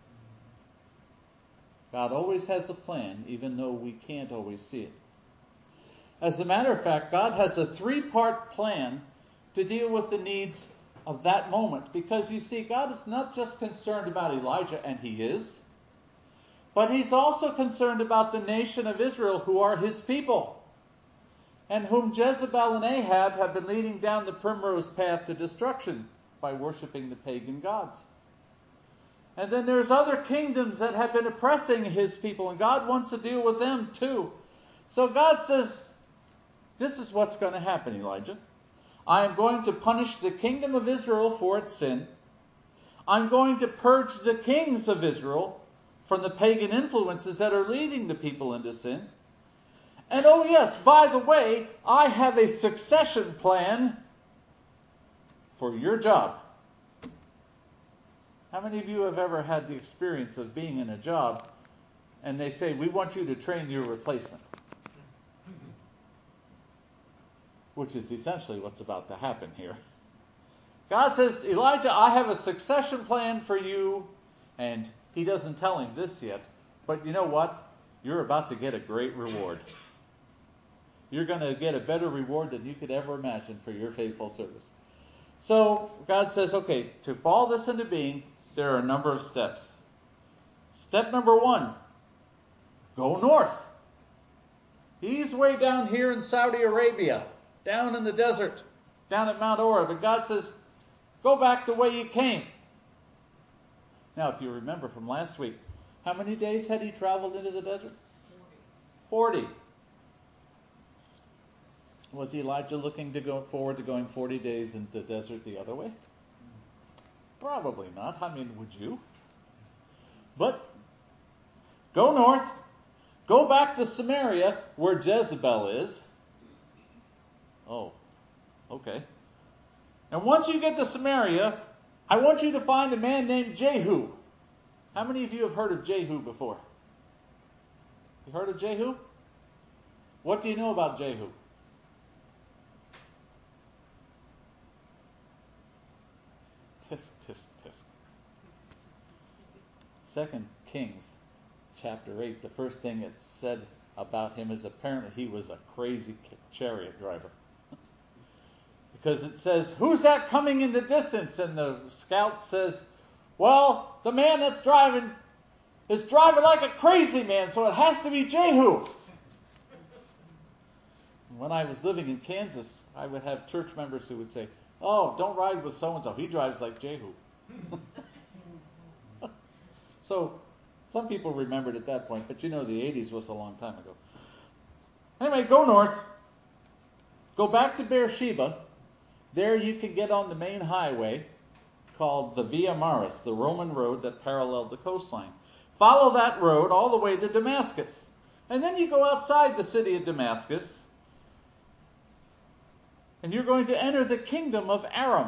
God always has a plan, even though we can't always see it. As a matter of fact, God has a 3-part plan to deal with the needs of that moment. Because you see, God is not just concerned about Elijah, and he is, but he's also concerned about the nation of Israel, who are his people, and whom Jezebel and Ahab have been leading down the primrose path to destruction by worshiping the pagan gods. And then there's other kingdoms that have been oppressing his people, and God wants to deal with them too. So God says, this is what's going to happen, Elijah. I am going to punish the kingdom of Israel for its sin. I'm going to purge the kings of Israel from the pagan influences that are leading the people into sin. And oh yes, by the way, I have a succession plan for your job. How many of you have ever had the experience of being in a job and they say, we want you to train your replacement? Which is essentially what's about to happen here. God says, Elijah, I have a succession plan for you. And he doesn't tell him this yet. But you know what? You're about to get a great reward. You're going to get a better reward than you could ever imagine for your faithful service. So God says, okay, to fall this into being, there are a number of steps. Step number 1, go north. He's way down here in Saudi Arabia, down in the desert, down at Mount Oreb. And God says, go back the way you came. Now, if you remember from last week, how many days had he traveled into the desert? 40. Was Elijah looking to go forward to going 40 days in the desert the other way? Probably not. I mean, would you? But go north, go back to Samaria, where Jezebel is. Oh, okay. And once you get to Samaria, I want you to find a man named Jehu. How many of you have heard of Jehu before? You heard of Jehu? What do you know about Jehu? Tisk, tisk, tisk. 2 Kings chapter 8, the first thing it said about him is apparently he was a crazy chariot driver. Because it says, who's that coming in the distance? And the scout says, well, the man that's driving is driving like a crazy man, so it has to be Jehu. When I was living in Kansas, I would have church members who would say, oh, don't ride with so-and-so. He drives like Jehu. So some people remembered at that point, but you know the 80s was a long time ago. Anyway, go north. Go back to Beersheba. There you can get on the main highway called the Via Maris, the Roman road that paralleled the coastline. Follow that road all the way to Damascus. And then you go outside the city of Damascus, and you're going to enter the kingdom of Aram.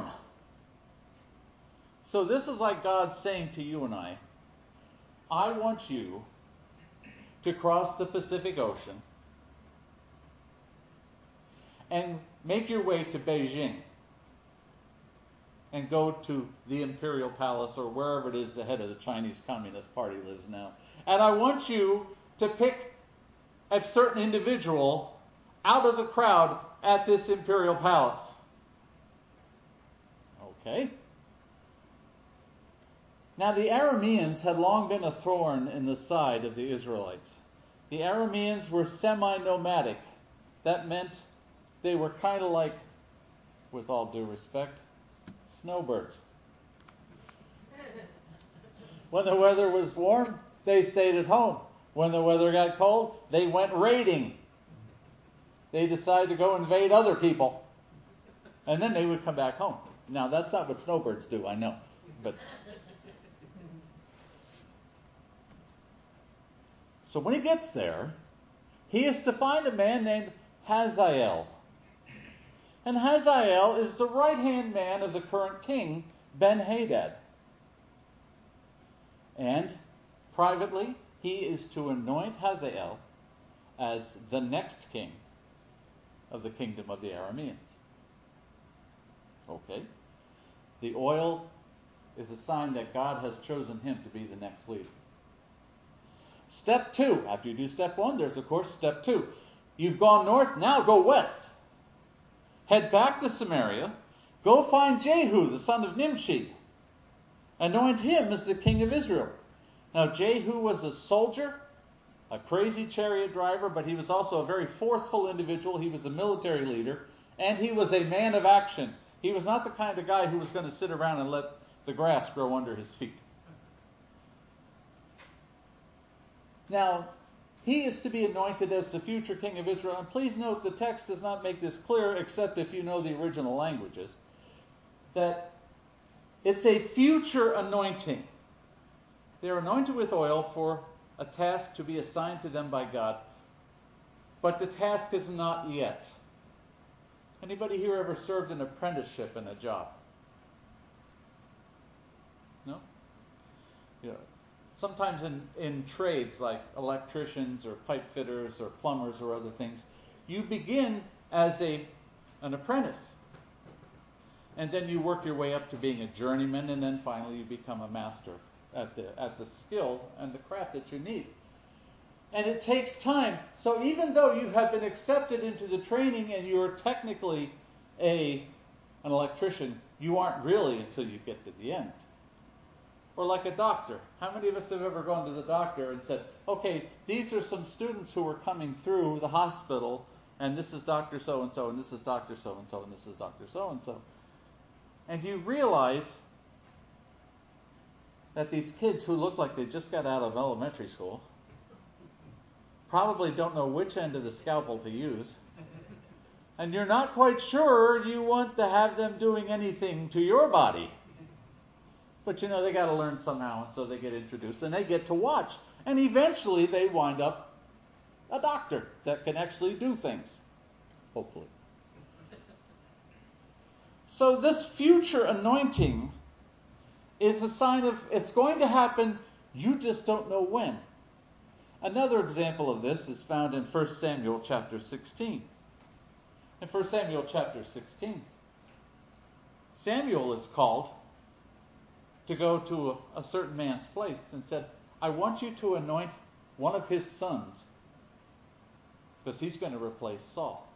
So this is like God saying to you and I want you to cross the Pacific Ocean and make your way to Beijing and go to the Imperial Palace or wherever it is the head of the Chinese Communist Party lives now. And I want you to pick a certain individual out of the crowd at this Imperial Palace. Okay. Now the Arameans had long been a thorn in the side of the Israelites. The Arameans were semi-nomadic. That meant they were kind of like, with all due respect, snowbirds. When the weather was warm, they stayed at home. When the weather got cold, they went raiding. They decided to go invade other people. And then they would come back home. Now, that's not what snowbirds do, I know. But so when he gets there, he is to find a man named Hazael. And Hazael is the right-hand man of the current king, Ben-Hadad. And privately, he is to anoint Hazael as the next king of the kingdom of the Arameans. Okay. The oil is a sign that God has chosen him to be the next leader. Step 2. After you do step 1, there's of course step 2. You've gone north, now go west. Head back to Samaria. Go find Jehu, the son of Nimshi. Anoint him as the king of Israel. Now Jehu was a soldier, a crazy chariot driver, but he was also a very forceful individual. He was a military leader, and he was a man of action. He was not the kind of guy who was going to sit around and let the grass grow under his feet. Now, he is to be anointed as the future king of Israel. And please note, the text does not make this clear, except if you know the original languages, that it's a future anointing. They're anointed with oil for a task to be assigned to them by God. But the task is not yet. Anybody here ever served an apprenticeship in a job? No? Yeah. Sometimes in trades like electricians or pipe fitters or plumbers or other things, you begin as an apprentice. And then you work your way up to being a journeyman, and then finally you become a master at the skill and the craft that you need. And it takes time. So even though you have been accepted into the training and you're technically an electrician, you aren't really until you get to the end. Or like a doctor. How many of us have ever gone to the doctor and said, okay, these are some students who are coming through the hospital, and this is Dr. So-and-so, and this is Dr. So-and-so, and this is Dr. So-and-so. And you realize that these kids who look like they just got out of elementary school probably don't know which end of the scalpel to use. And you're not quite sure you want to have them doing anything to your body. But you know, they got to learn somehow, and so they get introduced, and they get to watch. And eventually they wind up a doctor that can actually do things, hopefully. So this future anointing is a sign of it's going to happen, you just don't know when. Another example of this is found in 1 Samuel chapter 16. In 1 Samuel chapter 16, Samuel is called to go to a certain man's place and said, I want you to anoint one of his sons because he's going to replace Saul.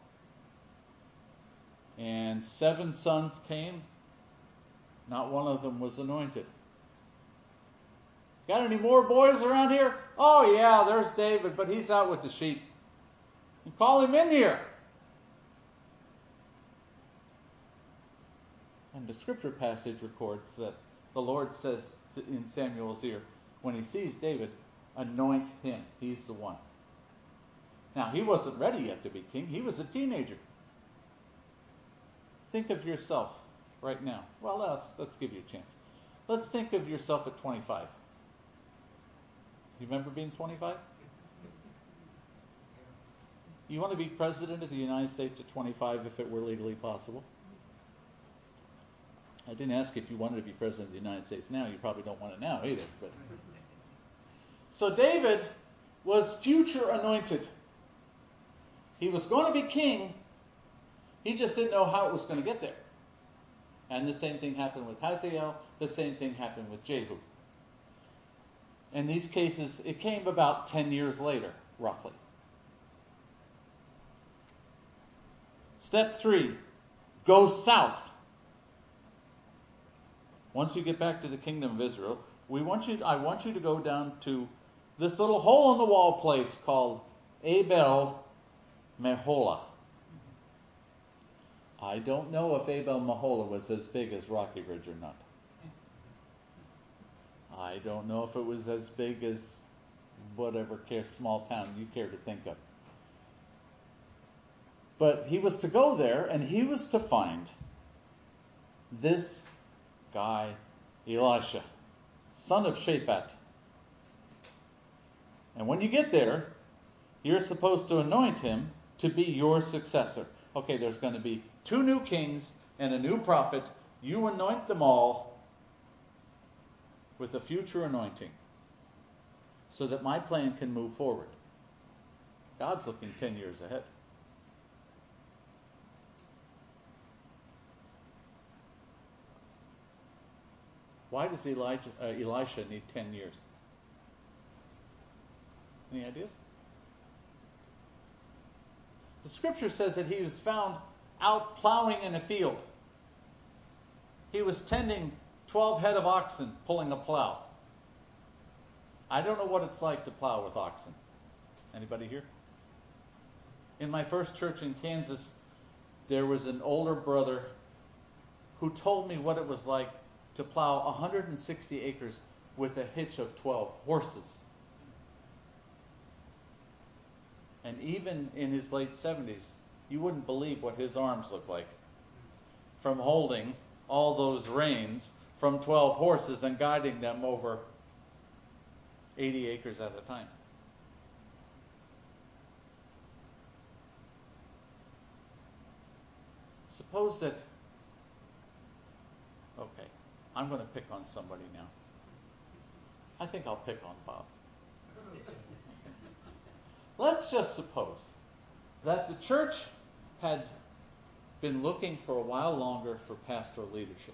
And 7 sons came. Not one of them was anointed. Got any more boys around here? Oh yeah, there's David, but he's out with the sheep. You call him in here. And the scripture passage records that the Lord says in Samuel's ear, when he sees David, anoint him. He's the one. Now, he wasn't ready yet to be king. He was a teenager. Think of yourself right now. Well, let's give you a chance. Let's think of yourself at 25. You remember being 25? You want to be president of the United States at 25 if it were legally possible? I didn't ask if you wanted to be president of the United States now. You probably don't want it now either. But so David was future anointed. He was going to be king. He just didn't know how it was going to get there. And the same thing happened with Hazael. The same thing happened with Jehu. In these cases, it came about 10 years later, roughly. Step 3, go south. Once you get back to the kingdom of Israel, I want you to go down to this little hole-in-the-wall place called Abel Meholah. I don't know if Abel Meholah was as big as Rocky Ridge or not. I don't know if it was as big as whatever small town you care to think of. But he was to go there, and he was to find this guy, Elisha, son of Shaphat. And when you get there, you're supposed to anoint him to be your successor. Okay, there's going to be 2 new kings and a new prophet. You anoint them all with a future anointing so that my plan can move forward. God's looking 10 years ahead. Why does Elisha need 10 years? Any ideas? The scripture says that he was found out plowing in a field. He was tending 12 head of oxen pulling a plow. I don't know what it's like to plow with oxen. Anybody here? In my first church in Kansas, there was an older brother who told me what it was like to plow 160 acres with a hitch of 12 horses. And even in his late 70s, you wouldn't believe what his arms looked like from holding all those reins from 12 horses and guiding them over 80 acres at a time. Suppose that, okay, I'm going to pick on somebody now. I think I'll pick on Bob. Let's just suppose that the church had been looking for a while longer for pastoral leadership.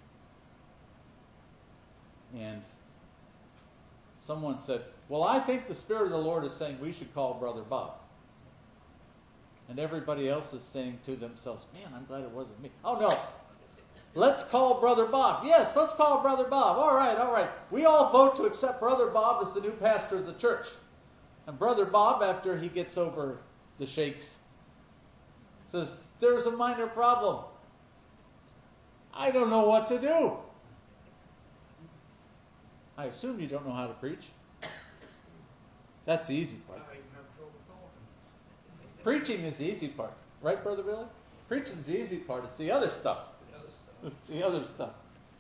And someone said, well, I think the Spirit of the Lord is saying we should call Brother Bob. And everybody else is saying to themselves, man, I'm glad it wasn't me. Oh, no. Let's call Brother Bob. Yes, let's call Brother Bob. All right. We all vote to accept Brother Bob as the new pastor of the church. And Brother Bob, after he gets over the shakes, says, there's a minor problem. I don't know what to do. I assume you don't know how to preach. That's the easy part. I even have trouble talking. Preaching is the easy part. Right, Brother Billy? Preaching's the easy part. It's the other stuff. It's the other stuff.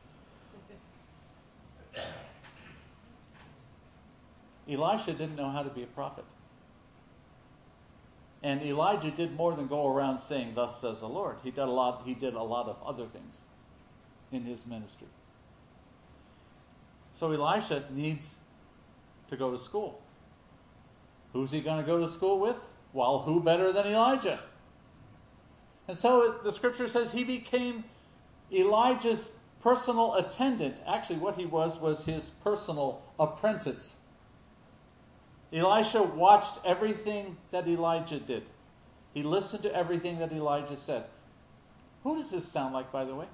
Elisha didn't know how to be a prophet. And Elijah did more than go around saying, thus says the Lord. He did a lot of other things in his ministry. So Elisha needs to go to school. Who's he going to go to school with? Well, who better than Elijah? And so the scripture says he became Elijah's personal attendant. Actually, what he was his personal apprentice. Elisha watched everything that Elijah did. He listened to everything that Elijah said. Who does this sound like, by the way?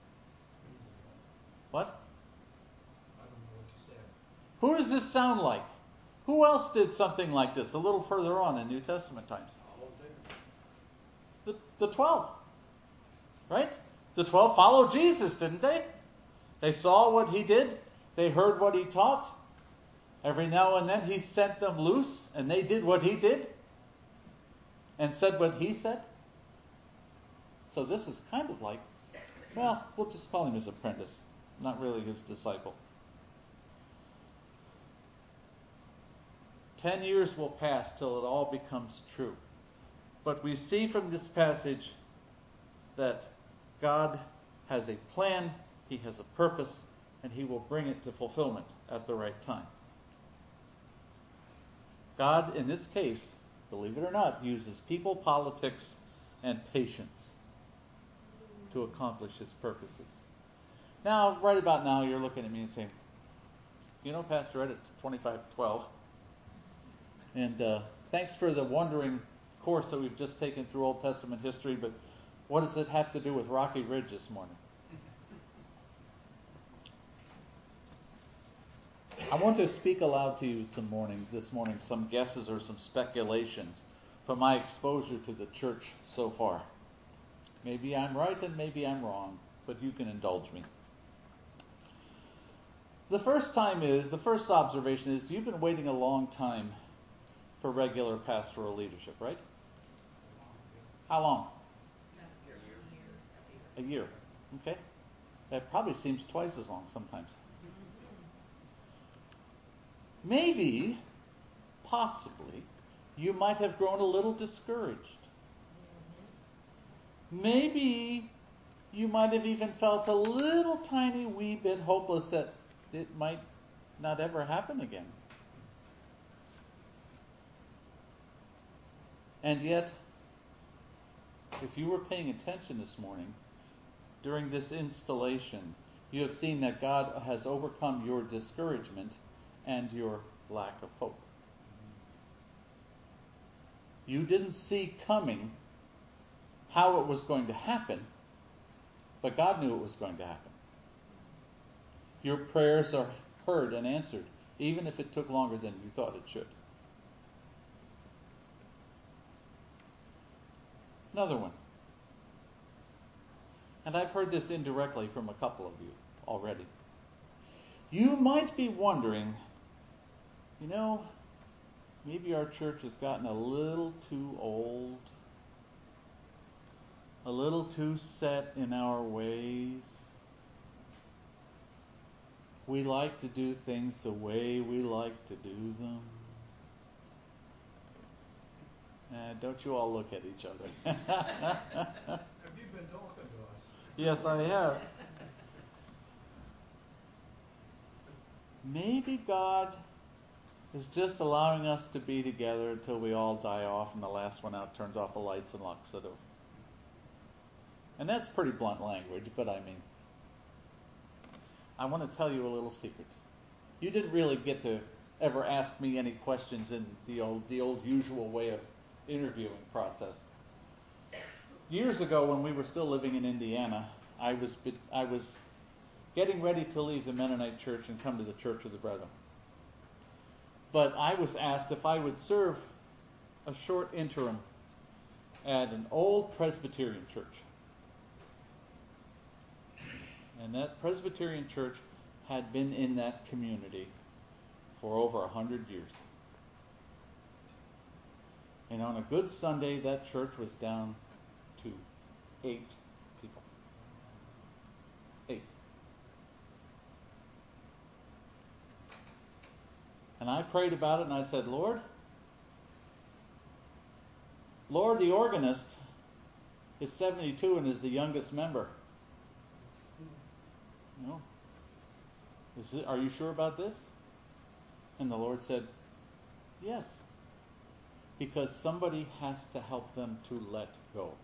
What? I don't know what you said. Who does this sound like? Who else did something like this a little further on in New Testament times? The 12. Right? The 12 followed Jesus, didn't they? They saw what he did. They heard what he taught. Every now and then he sent them loose, and they did what he did and said what he said. So this is kind of like, well, we'll just call him his apprentice, not really his disciple. 10 years will pass till it all becomes true. But we see from this passage that God has a plan, he has a purpose, and he will bring it to fulfillment at the right time. God, in this case, believe it or not, uses people, politics, and patience to accomplish his purposes. Now, right about now, you're looking at me and saying, you know, Pastor Ed, it's 25:12. And thanks for the wondering course that we've just taken through Old Testament history, but what does it have to do with Rocky Ridge this morning? I want to speak aloud to you this morning, some guesses or some speculations from my exposure to the church so far. Maybe I'm right and maybe I'm wrong, but you can indulge me. The first observation is you've been waiting a long time for regular pastoral leadership, right? How long? A year. Okay. That probably seems twice as long sometimes. Maybe, possibly, you might have grown a little discouraged. Maybe you might have even felt a little tiny wee bit hopeless that it might not ever happen again. And yet, if you were paying attention this morning, during this installation, you have seen that God has overcome your discouragement and your lack of hope. You didn't see coming how it was going to happen, but God knew it was going to happen. Your prayers are heard and answered, even if it took longer than you thought it should. Another one. And I've heard this indirectly from a couple of you already. You might be wondering, maybe our church has gotten a little too old, a little too set in our ways. We like to do things the way we like to do them. Don't you all look at each other. Have you been talking to us? Yes, I have. Maybe God is just allowing us to be together until we all die off and the last one out turns off the lights and locks the door. And that's pretty blunt language, but I want to tell you a little secret. You didn't really get to ever ask me any questions in the old usual way of interviewing process. Years ago, when we were still living in Indiana, I was getting ready to leave the Mennonite church and come to the Church of the Brethren. But I was asked if I would serve a short interim at an old Presbyterian church. And that Presbyterian church had been in that community for over 100 years. And on a good Sunday, that church was down to 8 people. 8. And I prayed about it and I said, Lord, the organist is 72 and is the youngest member. Are you sure about this? And the Lord said, yes. Because somebody has to help them to let go.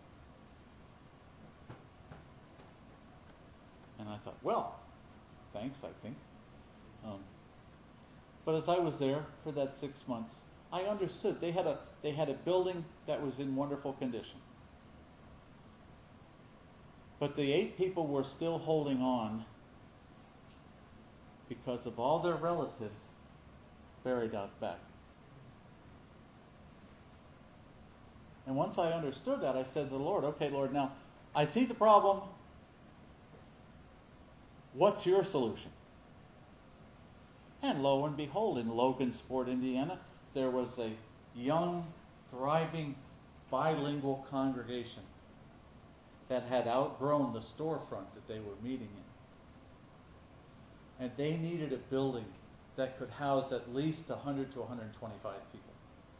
And I thought, well, thanks, I think. But as I was there for that 6 months, I understood. They had a building that was in wonderful condition. But the 8 people were still holding on because of all their relatives buried out back. And once I understood that, I said to the Lord, okay, Lord, now I see the problem. What's your solution? And lo and behold, in Logansport, Indiana, there was a young, thriving, bilingual congregation that had outgrown the storefront that they were meeting in. And they needed a building that could house at least 100 to 125 people.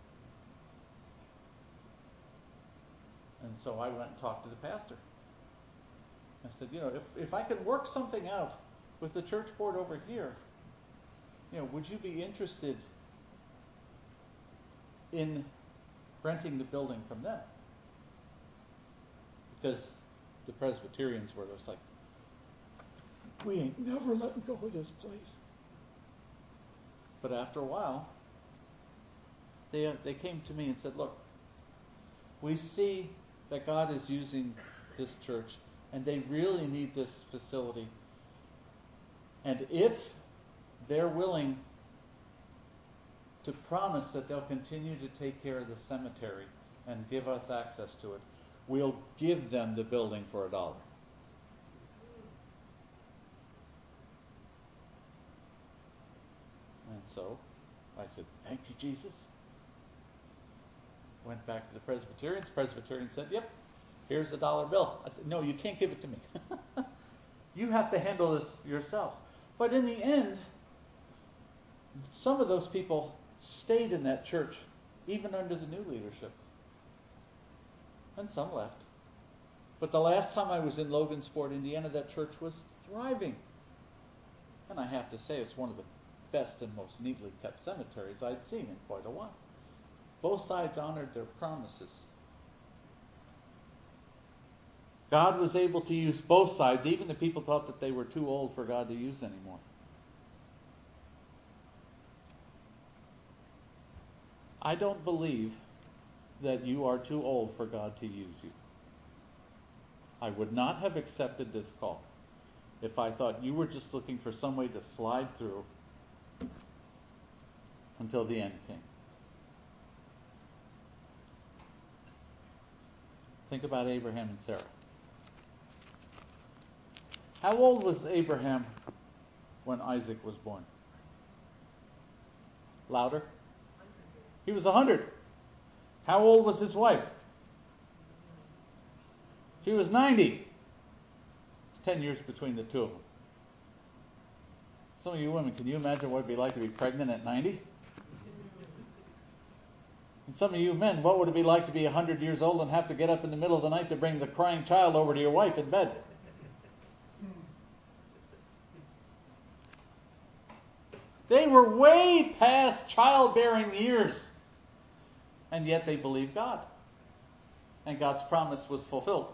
And so I went and talked to the pastor. I said, if I could work something out with the church board over here, would you be interested in renting the building from them? Because the Presbyterians were just like, we ain't never letting go of this place. But after a while, they came to me and said, look, we see that God is using this church and they really need this facility. And if they're willing to promise that they'll continue to take care of the cemetery and give us access to it, we'll give them the building for $1. And so I said, thank you, Jesus. Went back to the Presbyterians. Presbyterian said, yep, here's a dollar bill. I said, no, you can't give it to me. You have to handle this yourselves. But in the end, some of those people stayed in that church, even under the new leadership. And some left. But the last time I was in Logansport, Indiana, that church was thriving. And I have to say, it's one of the best and most neatly kept cemeteries I'd seen in quite a while. Both sides honored their promises. God was able to use both sides. Even the people thought that they were too old for God to use anymore. I don't believe that you are too old for God to use you. I would not have accepted this call if I thought you were just looking for some way to slide through until the end came. Think about Abraham and Sarah. How old was Abraham when Isaac was born? Louder? He was 100. How old was his wife? She was 90. It's 10 years between the two of them. Some of you women, can you imagine what it'd be like to be pregnant at 90? And some of you men, what would it be like to be 100 years old and have to get up in the middle of the night to bring the crying child over to your wife in bed? They were way past childbearing years. And yet they believed God. And God's promise was fulfilled.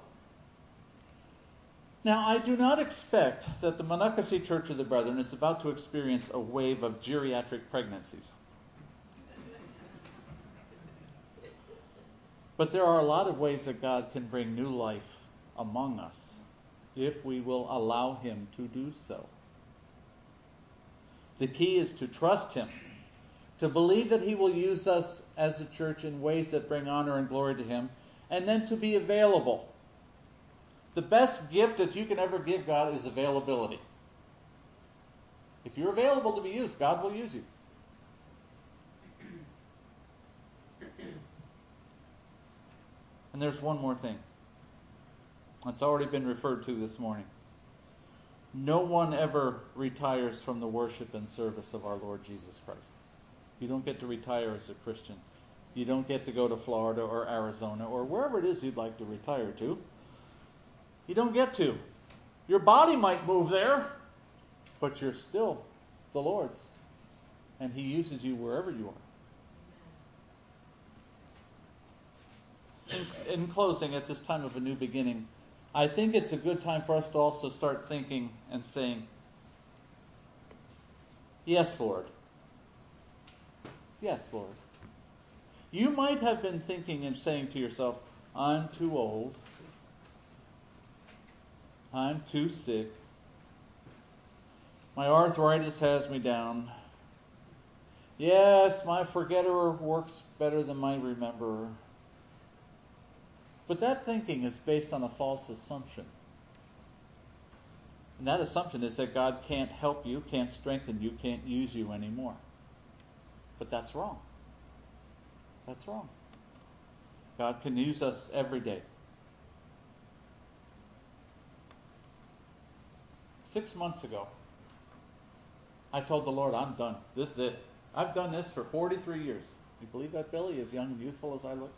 Now, I do not expect that the Monocacy Church of the Brethren is about to experience a wave of geriatric pregnancies. But there are a lot of ways that God can bring new life among us if we will allow Him to do so. The key is to trust Him, to believe that He will use us as a church in ways that bring honor and glory to Him, and then to be available. The best gift that you can ever give God is availability. If you're available to be used, God will use you. And there's one more thing. It's already been referred to this morning. No one ever retires from the worship and service of our Lord Jesus Christ. You don't get to retire as a Christian. You don't get to go to Florida or Arizona or wherever it is you'd like to retire to. You don't get to. Your body might move there, but you're still the Lord's. And He uses you wherever you are. In closing, at this time of a new beginning, I think it's a good time for us to also start thinking and saying, yes, Lord. Yes, Lord. You might have been thinking and saying to yourself, I'm too old. I'm too sick. My arthritis has me down. Yes, my forgetter works better than my rememberer. But that thinking is based on a false assumption. And that assumption is that God can't help you, can't strengthen you, can't use you anymore. But that's wrong. That's wrong. God can use us every day. 6 months ago, I told the Lord, I'm done. This is it. I've done this for 43 years. You believe that, Billy, as young and youthful as I look?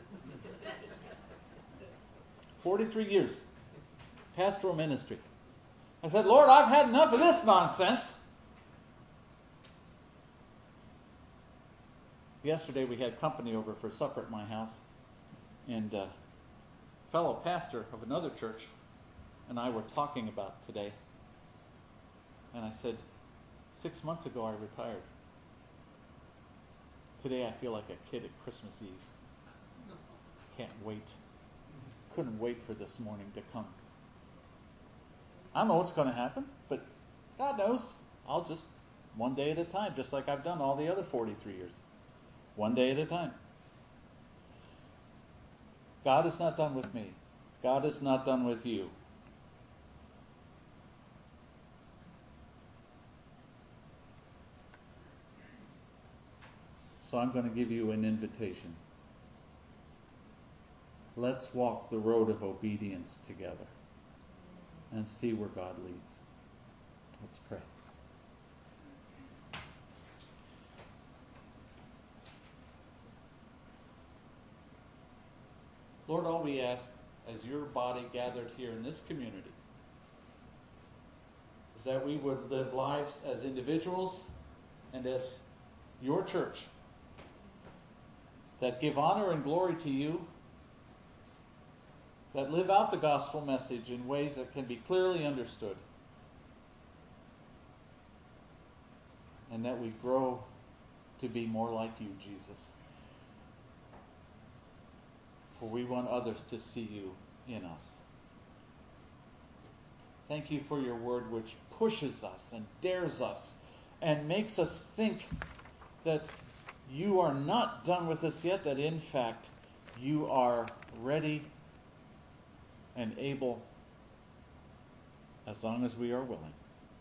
43 years. Pastoral ministry. I said, Lord, I've had enough of this nonsense. Yesterday we had company over for supper at my house. And a fellow pastor of another church and I were talking about today. And I said, 6 months ago I retired. Today I feel like a kid at Christmas Eve. Can't wait. Couldn't wait for this morning to come. I don't know what's going to happen, but God knows. I'll just, one day at a time, just like I've done all the other 43 years. One day at a time. God is not done with me. God is not done with you. So I'm going to give you an invitation. Let's walk the road of obedience together and see where God leads. Let's pray. Lord, all we ask as your body gathered here in this community is that we would live lives as individuals and as your church that give honor and glory to you, that live out the gospel message in ways that can be clearly understood, and that we grow to be more like you, Jesus. For we want others to see you in us. Thank you for your word, which pushes us and dares us and makes us think that you are not done with us yet, that in fact you are ready and able as long as we are willing.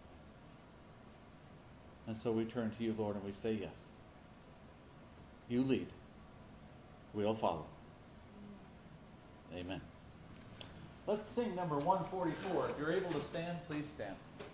And so we turn to you, Lord, and we say yes. You lead. We'll follow. Amen. Let's sing number 144. If you're able to stand, please stand.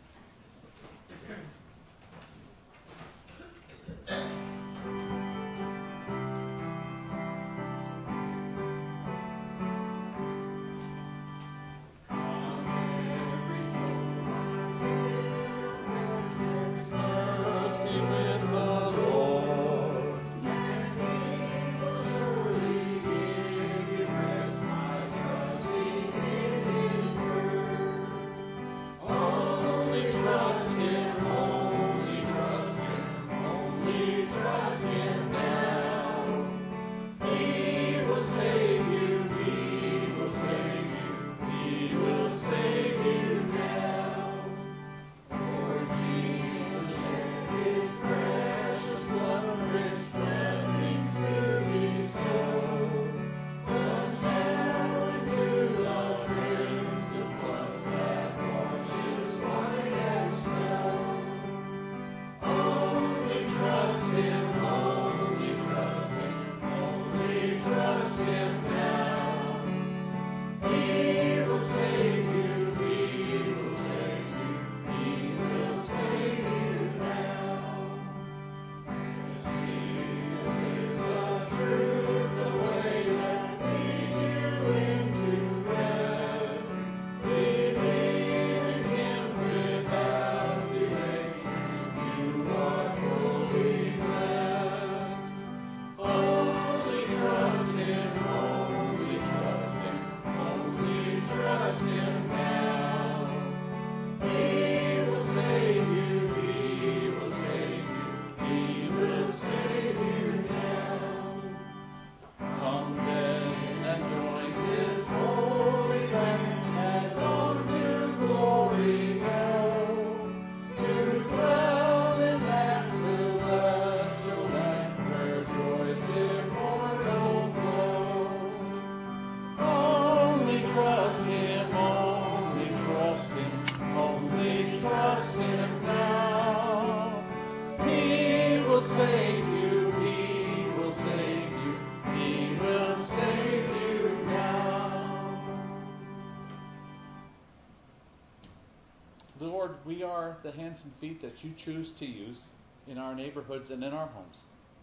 Lord, we are the hands and feet that you choose to use in our neighborhoods and in our homes.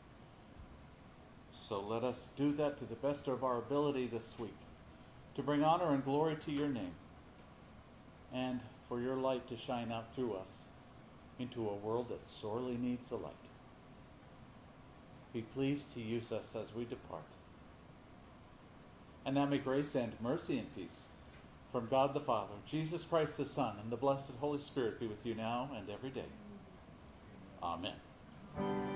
So let us do that to the best of our ability this week, to bring honor and glory to your name, and for your light to shine out through us into a world that sorely needs a light. Be pleased to use us as we depart. And now may grace and mercy and peace from God the Father, Jesus Christ the Son, and the blessed Holy Spirit be with you now and every day. Amen.